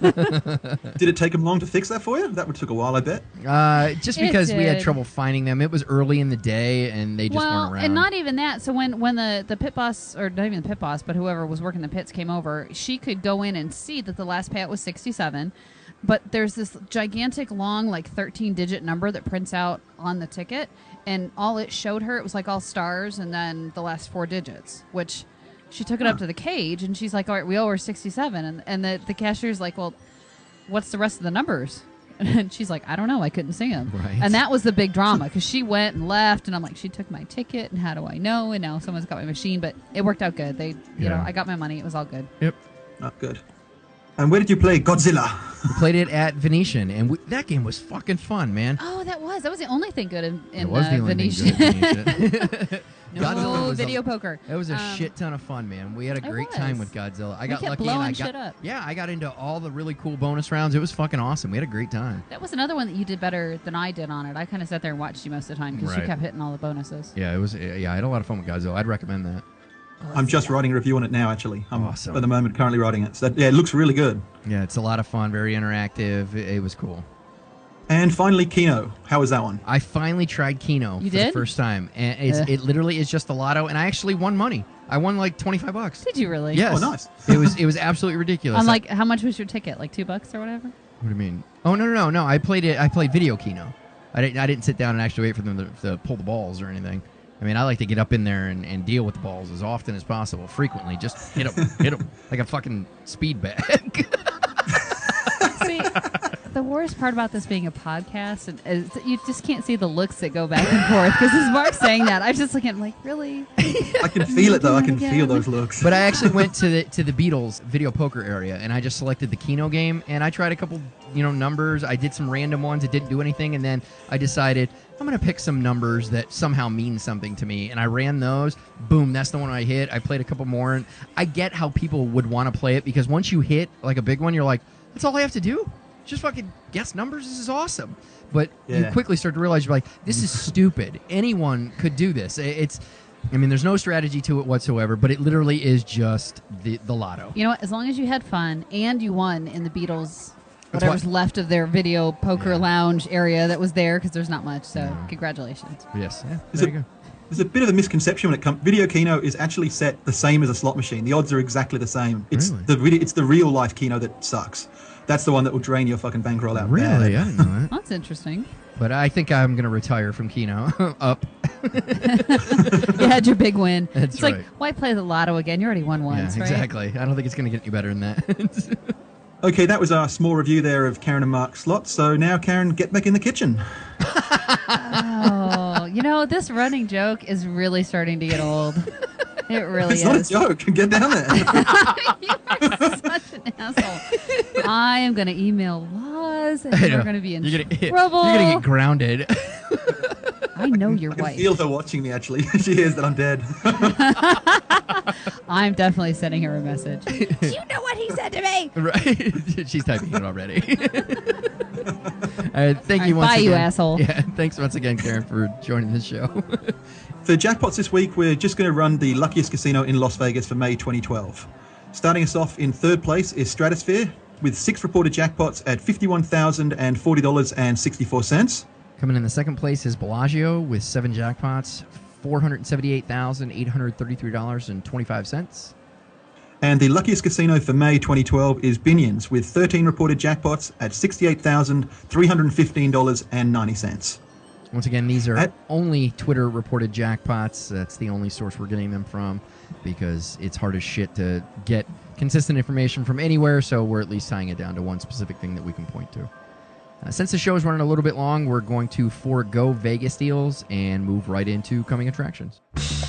Did it take them long to fix that for you? That took a while, I bet.
Just because we had trouble finding them. It was early in the day, and they just weren't around.
And not even that. So when the pit boss, or not even the pit boss, but whoever was working the pits came over, she could go in and see that the last payout was 67. But there's this gigantic, long, 13-digit number that prints out on the ticket, and all it showed her, it was all stars and then the last 4 digits, which she took it up to the cage, and she's like, all right, we owe her 67. And the cashier's like, well, what's the rest of the numbers? And she's like, I don't know. I couldn't see them.
Right.
And that was the big drama, because she went and left, and I'm like, she took my ticket, and how do I know? And now someone's got my machine, but it worked out good. I got my money. It was all good.
Yep.
Not good. And where did you play Godzilla?
We played it at Venetian, and that game was fucking fun, man.
Oh, that was the only thing good in
it was the only
Venetian.
thing good at Venetian.
No video poker.
It was a shit ton of fun, man. We had a great time with Godzilla. I got lucky, and I got into all the really cool bonus rounds. It was fucking awesome. We had a great time.
That was another one that you did better than I did on it. I kind of sat there and watched you most of the time because you kept hitting all the bonuses.
Yeah, it was. Yeah, I had a lot of fun with Godzilla. I'd recommend that.
I'm just writing a review on it now, actually. I'm
awesome.
At the moment currently writing it. So it looks really good.
Yeah, it's a lot of fun, very interactive. It was cool.
And finally, Keno. How was that one?
I finally tried Keno for the first time. And it literally is just a lotto, and I actually won money. I won $25.
Did you really?
Yes.
Oh, nice.
It was absolutely ridiculous.
I'm how much was your ticket? $2 or whatever?
What do you mean? Oh, no. I played video Keno. I didn't sit down and actually wait for them to pull the balls or anything. I mean, I like to get up in there and deal with the balls as often as possible, frequently. Just hit them like a fucking speed bag.
See, the worst part about this being a podcast is you just can't see the looks that go back and forth, because as Mark's saying that, I just look at him like, really?
I can feel it, though. I can feel those looks.
But I actually went to the Beatles video poker area, and I just selected the Keno game, and I tried a couple numbers. I did some random ones. It didn't do anything, and then I decided I'm going to pick some numbers that somehow mean something to me, and I ran those. Boom, that's the one I hit. I played a couple more, and I get how people would want to play it, because once you hit a big one, you're like, that's all I have to do. Just fucking guess numbers. This is awesome. But you quickly start to realize, you're like, this is stupid. Anyone could do this. There's no strategy to it whatsoever, but it literally is just the lotto.
You know what? As long as you had fun and you won in the Beatles, whatever's left of their video poker lounge area that was there, because there's not much. So congratulations.
Yes. Yeah,
Is
there you go.
There's a bit of a misconception when it comes. Video Keno is actually set the same as a slot machine. The odds are exactly the same. It's it's the real life Keno that sucks. That's the one that will drain your fucking bankroll out.
Really?
Bad.
I didn't know that.
That's interesting.
But I think I'm going to retire from Keno. Up.
You had your big win.
That's
it's
right.
like, why play the lotto again? You already won once,
Yeah,
right?
exactly. I don't think it's going to get any better than that.
Okay, that was our small review there of Karen and Mark's slots. So now, Karen, get back in the kitchen.
Oh, this running joke is really starting to get old. It really
It's
is.
not a joke. Get down there.
You are such an asshole. I am going to email Laz, and we're going to be in trouble.
You're going to get grounded.
I know your
I can
wife.
feel her watching me, actually. She hears that I'm dead.
I'm definitely sending her a message. Do you know what he said to me?
Right? She's typing it already. Thank you
All
once
right, bye,
again.
you asshole.
Yeah, thanks once again, Karen, for joining the show.
For jackpots this week, we're just going to run the luckiest casino in Las Vegas for May 2012. Starting us off in third place is Stratosphere, with 6 reported jackpots at $51,040.64.
Coming in the second place is Bellagio with 7 jackpots, $478,833.25.
And the luckiest casino for May 2012 is Binions, with 13 reported jackpots at $68,315.90.
Once again, these are only Twitter reported jackpots. That's the only source we're getting them from, because it's hard as shit to get consistent information from anywhere, so we're at least tying it down to one specific thing that we can point to. Since the show is running a little bit long, we're going to forego Vegas deals and move right into coming attractions.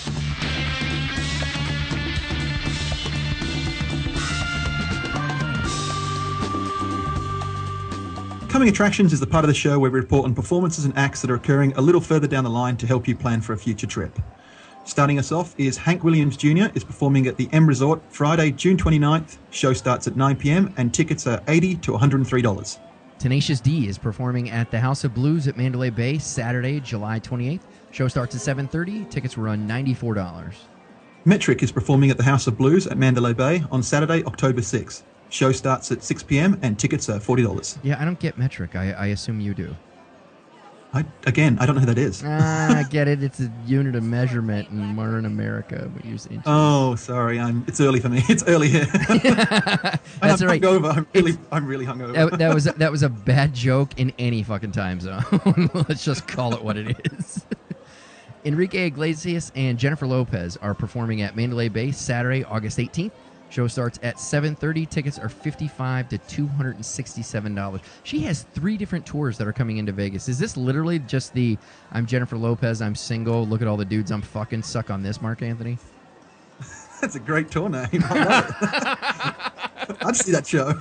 Coming Attractions is the part of the show where we report on performances and acts that are occurring a little further down the line to help you plan for a future trip. Starting us off is Hank Williams Jr. is performing at the M Resort Friday, June 29th. Show starts at 9 p.m. and tickets are $80 to $103.
Tenacious D is performing at the House of Blues at Mandalay Bay Saturday, July 28th. Show starts at 7:30. Tickets run $94.
Metric is performing at the House of Blues at Mandalay Bay on Saturday, October 6th. Show starts at 6 p.m. and tickets are $40.
Yeah, I don't get Metric. I assume you do.
I don't know who that is.
I get it. It's a unit of measurement, and we're in America. We use inches.
Oh, sorry. It's early for me. It's early here.
That's right.
Hungover. I'm really hungover.
That was a bad joke in any fucking time zone. Let's just call it what it is. Enrique Iglesias and Jennifer Lopez are performing at Mandalay Bay Saturday, August 18th. Show starts at 7:30. Tickets are $55 to $267. She has 3 different tours that are coming into Vegas. Is this literally just the I'm Jennifer Lopez, I'm single, look at all the dudes I'm fucking, suck on this, Mark Anthony?
That's a great tour name. I love it. I'd see that show.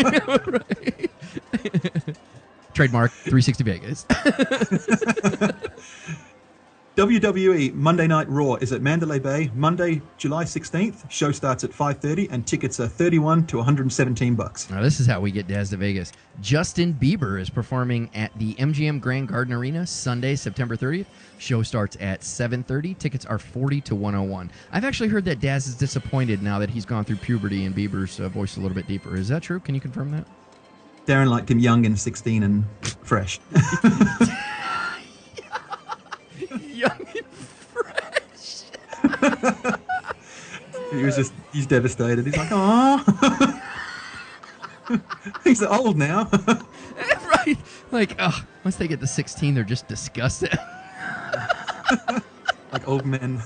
Trademark 360 Vegas.
WWE Monday Night Raw is at Mandalay Bay Monday, July 16th. Show starts at 5:30 and tickets are $31 to $117.
Now this is how we get Daz to Vegas. Justin Bieber is performing at the MGM Grand Garden Arena Sunday, September 30th. Show starts at 7:30. Tickets are $40 to $101. I've actually heard that Daz is disappointed now that he's gone through puberty and Bieber's voice a little bit deeper. Is that true? Can you confirm that?
Darren liked him young and 16 and fresh.
Young and fresh.
He's devastated. He's like, oh. He's old now.
Right. Like, once they get to 16, they're just disgusted.
Like old men.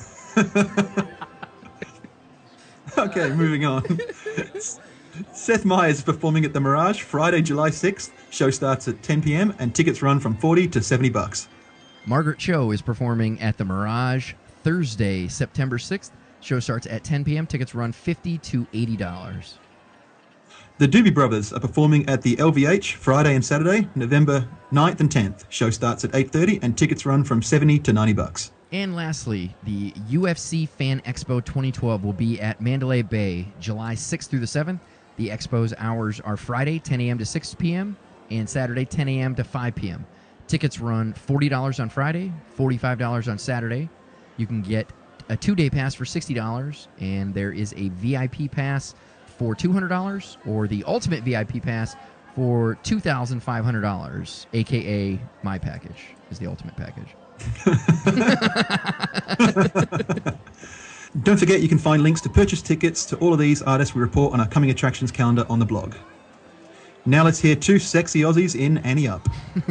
Okay, moving on. Seth Meyers is performing at the Mirage Friday, July 6th. Show starts at 10 p.m. and tickets run from $40 to $70.
Margaret Cho is performing at the Mirage Thursday, September 6th. Show starts at 10 p.m. Tickets run $50 to $80.
The Doobie Brothers are performing at the LVH Friday and Saturday, November 9th and 10th. Show starts at 8:30 and tickets run from $70 to $90.
And lastly, the UFC Fan Expo 2012 will be at Mandalay Bay, July 6th through the 7th. The expo's hours are Friday, 10 a.m. to 6 p.m., and Saturday, 10 a.m. to 5 p.m. Tickets run $40 on Friday, $45 on Saturday. You can get a 2-day pass for $60, and there is a VIP pass for $200, or the Ultimate VIP pass for $2,500, a.k.a. my package is the Ultimate package.
Don't forget, you can find links to purchase tickets to all of these artists we report on our coming attractions calendar on the blog. Now let's hear two sexy Aussies in Annie Up.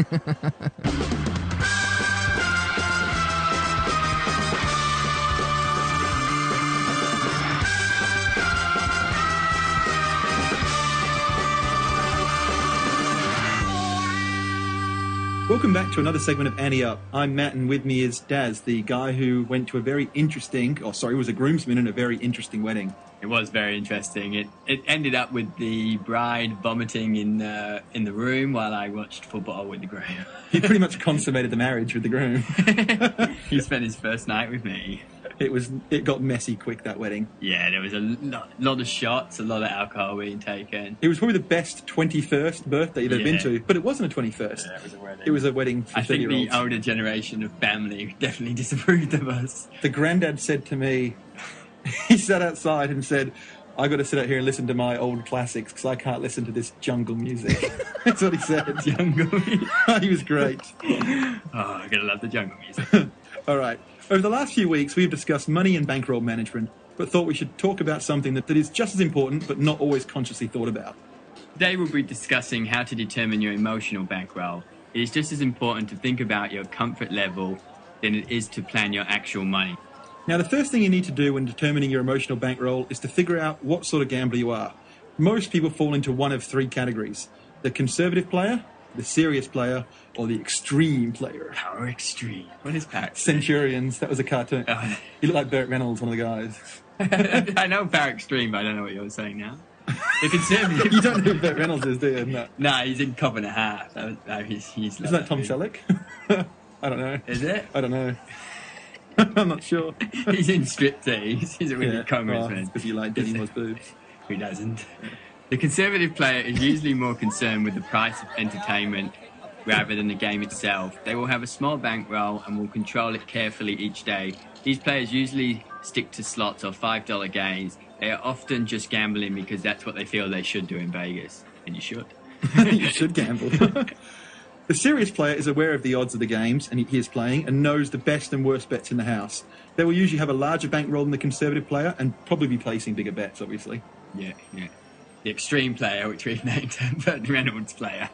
Welcome back to another segment of Annie Up. I'm Matt, and with me is Daz, the guy who went to a very interesting, was a groomsman in a very interesting wedding.
It was very interesting. It ended up with the bride vomiting in the room while I watched football with the groom.
He pretty much consummated the marriage with the groom.
He spent his first night with me.
It got messy quick, that wedding.
Yeah, there was a lot of shots, a lot of alcohol being taken.
It was probably the best 21st birthday you've ever been to, but it wasn't a 21st.
Yeah, it was a wedding.
It was a wedding for 30-year-olds.
I think the older generation of family definitely disapproved of us.
The granddad said to me, he sat outside and said, I got to sit out here and listen to my old classics because I can't listen to this jungle music. That's what he said.
Jungle music.
He was great.
Oh, I gotta love the jungle music.
All right. Over the last few weeks, we've discussed money and bankroll management, but thought we should talk about something that is just as important but not always consciously thought about.
Today we'll be discussing how to determine your emotional bankroll. It is just as important to think about your comfort level than it is to plan your actual money.
Now, the first thing you need to do when determining your emotional bankroll is to figure out what sort of gambler you are. Most people fall into one of three categories: the conservative player, the serious player, or the extreme player.
How extreme? What is that?
Centurions. That was a cartoon. He looked like Burt Reynolds, one of the guys.
I know Power Extreme, but I don't know what you're saying now. The conservative.
You don't know who Burt Reynolds is, do you? No.
Nah, he's in Cop and a Half. He's
Isn't that Tom Selleck? I don't know.
Is it?
I don't know. I'm not sure.
He's in Striptease. He's a really congressman.
Because you like Denny Moore's boobs.
Who doesn't? The conservative player is usually more concerned with the price of entertainment rather than the game itself. They will have a small bankroll and will control it carefully each day. These players usually stick to slots or $5 games. They are often just gambling because that's what they feel they should do in Vegas. And you should.
You should gamble. The serious player is aware of the odds of the games and he is playing and knows the best and worst bets in the house. They will usually have a larger bankroll than the conservative player and probably be placing bigger bets, obviously.
Yeah. The extreme player, which we've named Burt Reynolds player.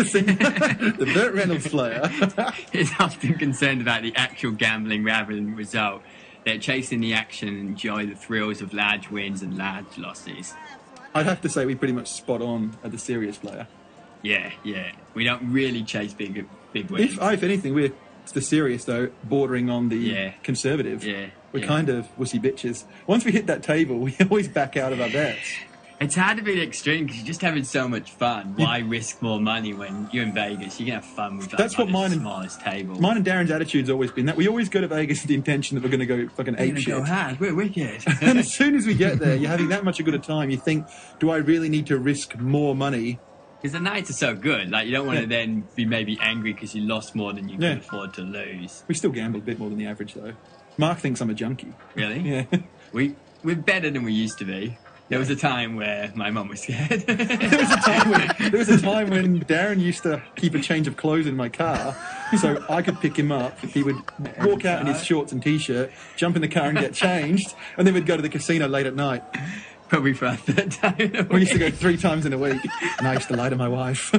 The Burt Reynolds player
is often concerned about the actual gambling rather than the result. They're chasing the action and enjoy the thrills of large wins and large losses.
I'd have to say we pretty much spot on at the serious player.
Yeah. We don't really chase big wins.
If anything, we're the serious, though, bordering on the conservative.
Yeah.
We're kind of wussy bitches. Once we hit that table, we always back out of our bets.
It's hard to be the extreme because you're just having so much fun. Why risk more money when you're in Vegas? You can have fun with
That's what
the smallest table.
Mine and Darren's attitude's always been that we always go to Vegas with the intention that we're going to go fucking ape shit.
Go hard. We're wicked.
And as soon as we get there, you're having that much a good a time. You think, do I really need to risk more money?
Because the nights are so good. Like, you don't want to then be maybe angry because you lost more than you could afford to lose.
We still gamble a bit more than the average, though. Mark thinks I'm a junkie.
Really?
Yeah.
We're better than we used to be. There was a time where my mum was scared.
There was a time when Darren used to keep a change of clothes in my car so I could pick him up. He would walk out in his shorts and T-shirt, jump in the car and get changed, and then we'd go to the casino late at night.
Probably for a third time in a week.
We used to go 3 times in a week, and I used to lie to my wife.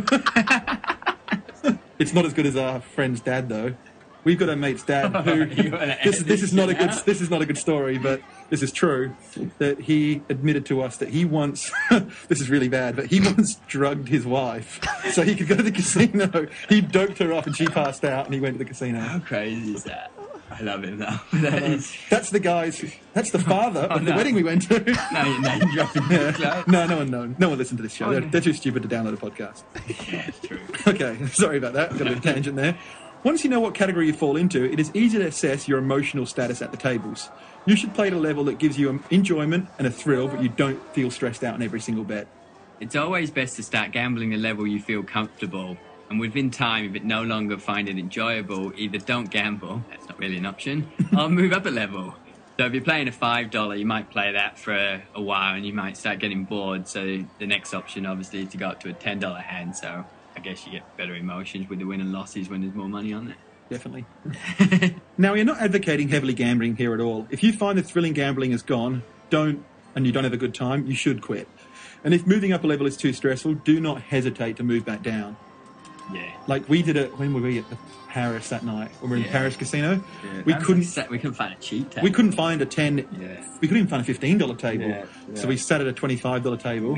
It's not as good as our friend's dad, though. We've got a mate's dad who this is not a good story, but this is true. That he admitted to us that he once this is really bad, but he once drugged his wife so he could go to the casino. He doped her up and she passed out, and he went to the casino.
How crazy is that? I love him though.
That's the father of the wedding we went to.
No, you're name dropping.
No one listened to this show. They're too stupid to download a podcast.
Yeah, it's true.
Okay, sorry about that. Got a bit of tangent there. Once you know what category you fall into, it is easy to assess your emotional status at the tables. You should play at a level that gives you enjoyment and a thrill, but you don't feel stressed out in every single bet.
It's always best to start gambling at a level you feel comfortable, and within time, if it no longer find it enjoyable, either don't gamble, that's not really an option, or move up a level. So if you're playing a $5, you might play that for a while and you might start getting bored, so the next option obviously is to go up to a $10 hand, so I guess you get better emotions with the win and losses when there's more money on it.
definitely. Now, we're not advocating heavily gambling here at all. If you find the thrilling gambling is gone, and you don't have a good time, you should quit. And if moving up a level is too stressful, do not hesitate to move back down.
Yeah.
Like we did it when we were at the Paris that night, when we were in Paris Casino.
Yeah.
We couldn't
find a cheap table.
We couldn't find a 10.
Yeah.
We couldn't even find a $15 table.
Yeah.
So we sat at a $25 table.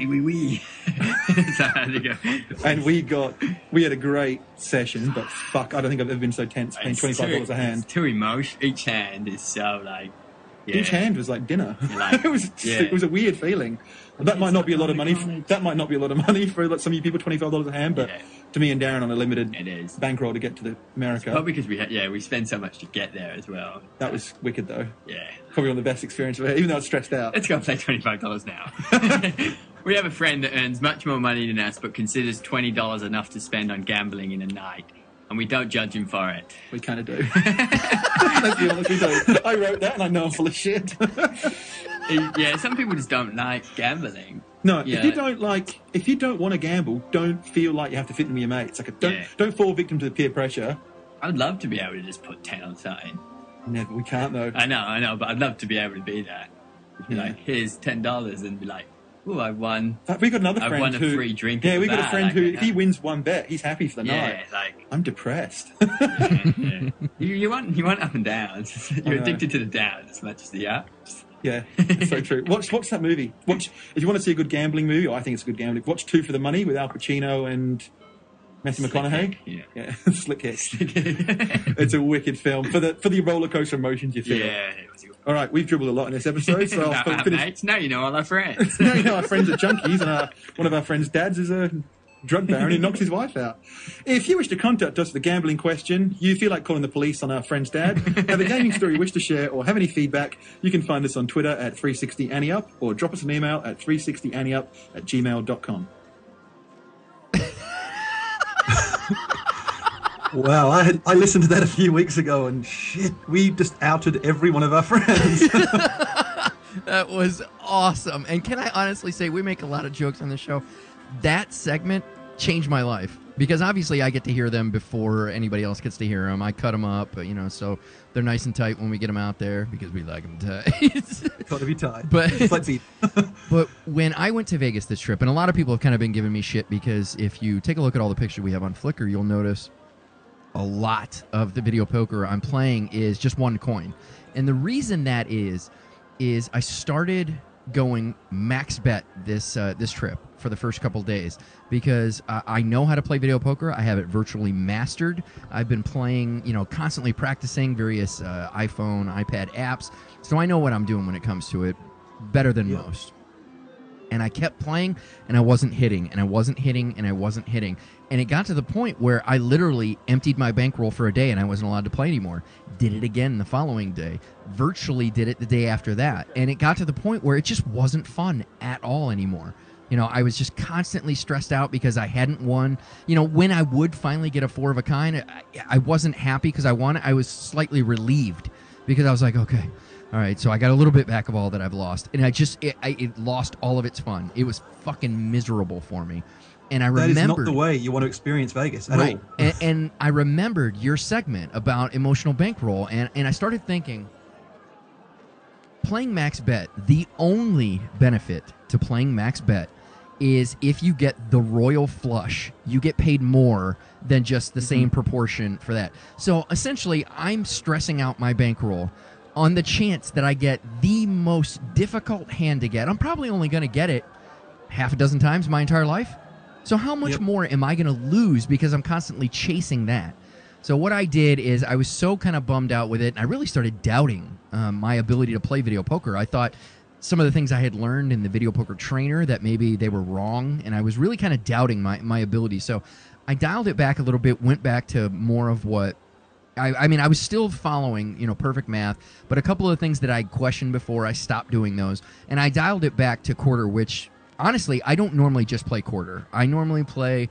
So how to go.
And we had a great session, but fuck, I don't think I've ever been so tense paying $25 a hand.
It's too emotional. Each hand is so like. Yeah.
Each hand was like dinner.
Like,
it was a weird feeling. That might not be a lot of money. That might not be a lot of money for like, some of you people, $25 a hand. But to me and Darren on a limited bankroll to get to the America.
Well, because we spend so much to get there as well.
That was wicked though.
Yeah,
probably one of the best experiences of it, even though I was stressed out.
Let's go play $25 now. We have a friend that earns much more money than us, but considers $20 enough to spend on gambling in a night. And we don't judge him for it.
We kind of do. Let's be honest, we do. I wrote that and I know I'm full of shit.
Yeah, some people just don't like gambling.
No, if you don't want to gamble, don't feel like you have to fit in with your mates. Like, don't fall victim to the peer pressure.
I'd love to be able to just put 10 on something.
Never, we can't though.
I know, but I'd love to be able to be that. Like, here's $10 and be like, "Ooh, I won."
We got another friend
I won a
who,
free drink.
Yeah, we got a friend who, if he wins one bet, he's happy for the night.
Like
I'm depressed.
You want up and downs. You're addicted to the downs as much as the ups.
Yeah, that's so true. Watch that movie. If you want to see a good gambling movie, I think it's a good gambling. Watch Two for the Money with Al Pacino and Matthew McConaughey.
Yeah.
Slick Hit. It's a wicked film for the roller coaster emotions you feel.
Yeah.
All right, we've dribbled a lot in this episode, so I'll finish.
Mates. Now you know all our friends.
Now you know our friends are junkies, and one of our friends' dads is a drug baron who knocks his wife out. If you wish to contact us with a gambling question, you feel like calling the police on our friend's dad, have a gaming story you wish to share, or have any feedback, you can find us on Twitter at 360annieup, or drop us an email at 360annieup@gmail.com.
Wow, I listened to that a few weeks ago, and shit, we just outed every one of our friends.
That was awesome. And can I honestly say, we make a lot of jokes on the show. That segment changed my life, because obviously I get to hear them before anybody else gets to hear them. I cut them up, so they're nice and tight when we get them out there, because we like them tight.
Got to be tight.
But when I went to Vegas this trip, and a lot of people have kind of been giving me shit, because if you take a look at all the pictures we have on Flickr, you'll notice a lot of the video poker I'm playing is just one coin. And the reason that is I started going max bet this trip for the first couple days, because I know how to play video poker. I have it virtually mastered. I've been playing, constantly practicing various iPhone, iPad apps, so I know what I'm doing when it comes to it better than most. And I kept playing, and I wasn't hitting, and I wasn't hitting, and I wasn't hitting. And it got to the point where I literally emptied my bankroll for a day, and I wasn't allowed to play anymore. Did it again the following day. Virtually did it the day after that. And it got to the point where it just wasn't fun at all anymore. I was just constantly stressed out because I hadn't won. When I would finally get a 4 of a kind, I wasn't happy because I won. I was slightly relieved, because I was like, okay, all right, so I got a little bit back of all that I've lost. And it lost all of its fun. It was fucking miserable for me. And I remembered...
That is not the way you want to experience Vegas at all.
And I remembered your segment about emotional bankroll, and I started thinking, playing max bet, the only benefit to playing max bet is if you get the royal flush, you get paid more than just the same proportion for that. So essentially, I'm stressing out my bankroll on the chance that I get the most difficult hand to get. I'm probably only going to get it half a dozen times my entire life. So how much more am I going to lose because I'm constantly chasing that? So what I did is I was so kind of bummed out with it, and I really started doubting my ability to play video poker. I thought some of the things I had learned in the video poker trainer, that maybe they were wrong, and I was really kind of doubting my ability. So I dialed it back a little bit, went back to more of what I was still following, perfect math, but a couple of things that I questioned before, I stopped doing those, and I dialed it back to quarter, which, honestly, I don't normally just play quarter. I normally play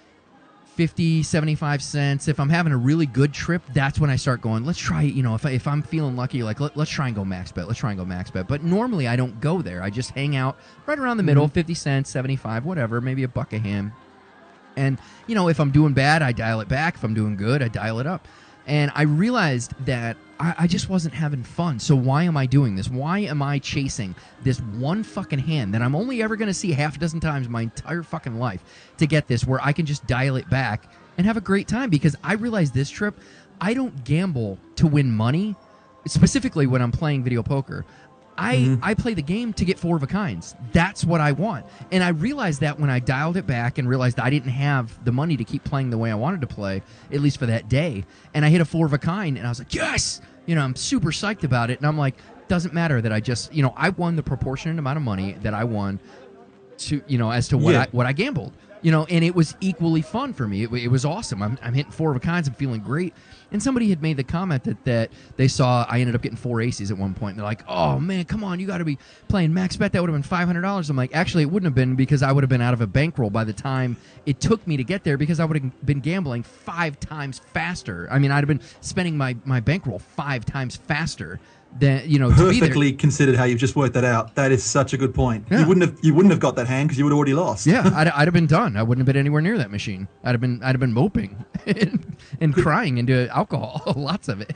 50, 75 cents. If I'm having a really good trip, that's when I start going, let's try, if I'm feeling lucky, like, let's try and go max bet. Let's try and go max bet. But normally I don't go there. I just hang out right around the middle, 50 cents, 75, whatever, maybe a buck a hand. And, if I'm doing bad, I dial it back. If I'm doing good, I dial it up. And I realized that I just wasn't having fun. So why am I doing this? Why am I chasing this one fucking hand that I'm only ever going to see half a dozen times in my entire fucking life to get this, where I can just dial it back and have a great time? Because I realized this trip, I don't gamble to win money, specifically when I'm playing video poker. I play the game to get 4 of a kinds. That's what I want. And I realized that when I dialed it back and realized I didn't have the money to keep playing the way I wanted to play, at least for that day. And I hit a 4 of a kind, and I was like, yes! I'm super psyched about it. And I'm like, doesn't matter that I just, I won the proportionate amount of money that I won to, as to what I gambled. And it was equally fun for me. It was awesome. I'm hitting 4 of a kinds. I'm feeling great. And somebody had made the comment that they saw I ended up getting 4 aces at one point. And they're like, oh, man, come on. You got to be playing max bet. That would have been $500. I'm like, actually, it wouldn't have been, because I would have been out of a bankroll by the time it took me to get there, because I would have been gambling 5 times faster. I mean, I'd have been spending my bankroll 5 times faster. To
perfectly considered how you've just worked that out. That is such a good point. Yeah. You wouldn't have got that hand because you would have already lost.
Yeah, I'd have been done. I wouldn't have been anywhere near that machine. I'd have been moping and crying into alcohol. Lots of it.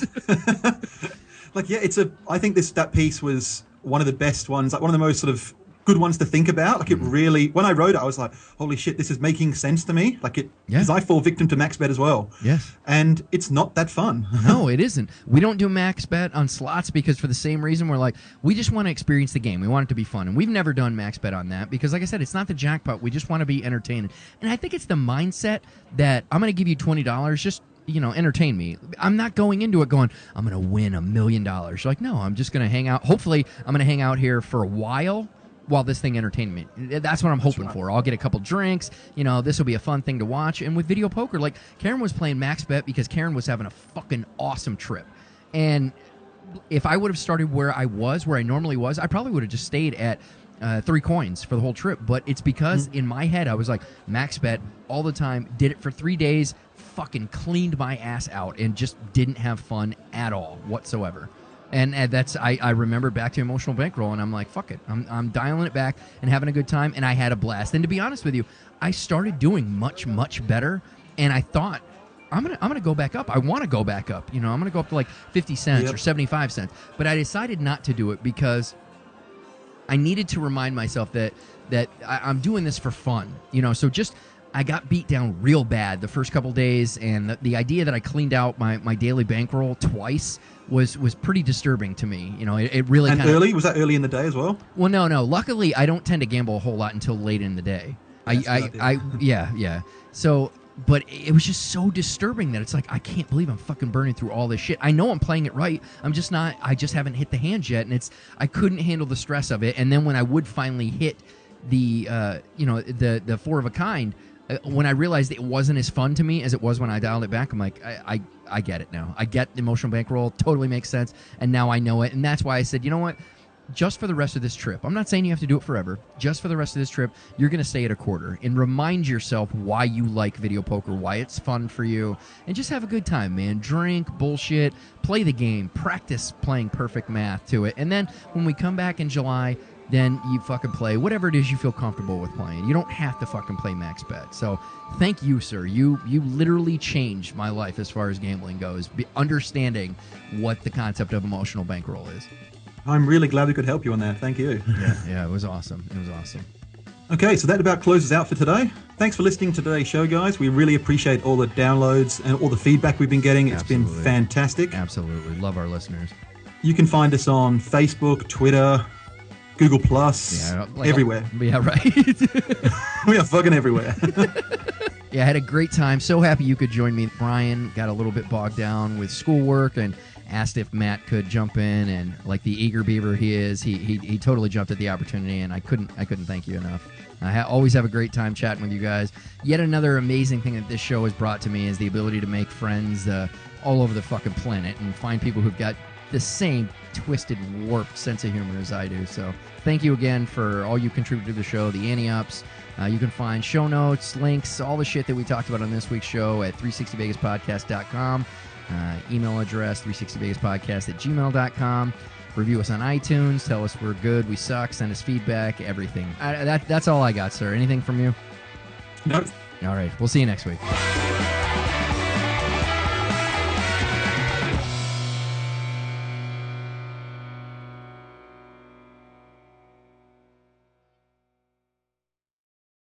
I think that piece was one of the best ones, like one of the most sort of good ones to think about. Like, it really, when I wrote it, I was like, holy shit, this is making sense to me. Like, because I fall victim to max bet as well.
Yes.
And it's not that fun.
No, it isn't. We don't do max bet on slots because, for the same reason, we're like, we just want to experience the game. We want it to be fun. And we've never done max bet on that because, like I said, it's not the jackpot. We just want to be entertained. And I think it's the mindset that I'm going to give you $20, just entertain me. I'm not going into it going, I'm going to win $1 million. Like, no, I'm just going to hang out. Hopefully, I'm going to hang out here for a while this thing entertained me. That's what I'm hoping for. I'll get a couple drinks. This will be a fun thing to watch. And with video poker, like, Karen was playing max bet because Karen was having a fucking awesome trip. And if I would have started where I normally was, I probably would have just stayed at 3 coins for the whole trip. But it's because in my head, I was like, max bet all the time, did it for 3 days, fucking cleaned my ass out, and just didn't have fun at all whatsoever. And that's, I remember back to Emotional Bankroll, and I'm like, fuck it. I'm dialing it back and having a good time, and I had a blast. And to be honest with you, I started doing much, much better, and I thought, I'm gonna go back up. I want to go back up. I'm gonna go up to like 50 cents or 75 cents. But I decided not to do it because I needed to remind myself that I'm doing this for fun. So I got beat down real bad the first couple days, and the idea that I cleaned out my daily bankroll twice was pretty disturbing to me. It really
and early? Was that early in the day as well?
Well, no. Luckily, I don't tend to gamble a whole lot until late in the day. Yeah. So, but it was just so disturbing that it's like, I can't believe I'm fucking burning through all this shit. I know I'm playing it right. I'm just not. I just haven't hit the hands yet, and I couldn't handle the stress of it. And then when I would finally hit the 4 of a kind, when I realized it wasn't as fun to me as it was when I dialed it back, I'm like, I get it now. I get the Emotional Bankroll. Totally makes sense. And now I know it. And that's why I said, you know what? Just for the rest of this trip, I'm not saying you have to do it forever. Just for the rest of this trip, you're going to stay at a quarter and remind yourself why you like video poker, why it's fun for you, and just have a good time, man. Drink, bullshit, play the game, practice playing perfect math to it. And then when we come back in July, then you fucking play whatever it is you feel comfortable with playing. You don't have to fucking play max bet. So thank you, sir. You literally changed my life as far as gambling goes, understanding what the concept of Emotional Bankroll is.
I'm really glad we could help you on that. Thank you.
Yeah, it was awesome. It was awesome.
Okay, so that about closes out for today. Thanks for listening to today's show, guys. We really appreciate all the downloads and all the feedback we've been getting. It's been fantastic.
Absolutely. Love our listeners.
You can find us on Facebook, Twitter, Google Plus, everywhere.
Yeah, right.
We are fucking everywhere.
Yeah, I had a great time. So happy you could join me. Brian got a little bit bogged down with schoolwork and asked if Matt could jump in, and like the eager beaver he is, he totally jumped at the opportunity, and I couldn't thank you enough. I always have a great time chatting with you guys. Yet another amazing thing that this show has brought to me is the ability to make friends all over the fucking planet and find people who've got the same twisted, warped sense of humor as I do. So thank you again for all you contribute to the show, the Ante-Ups. You can find show notes, links, all the shit that we talked about on this week's show at 360vegaspodcast.com. Email address 360vegaspodcast@gmail.com. Review us on iTunes. Tell us we're good, we suck, send us feedback, everything. That's all I got, sir. Anything from you?
Nope.
All right. We'll see you next week.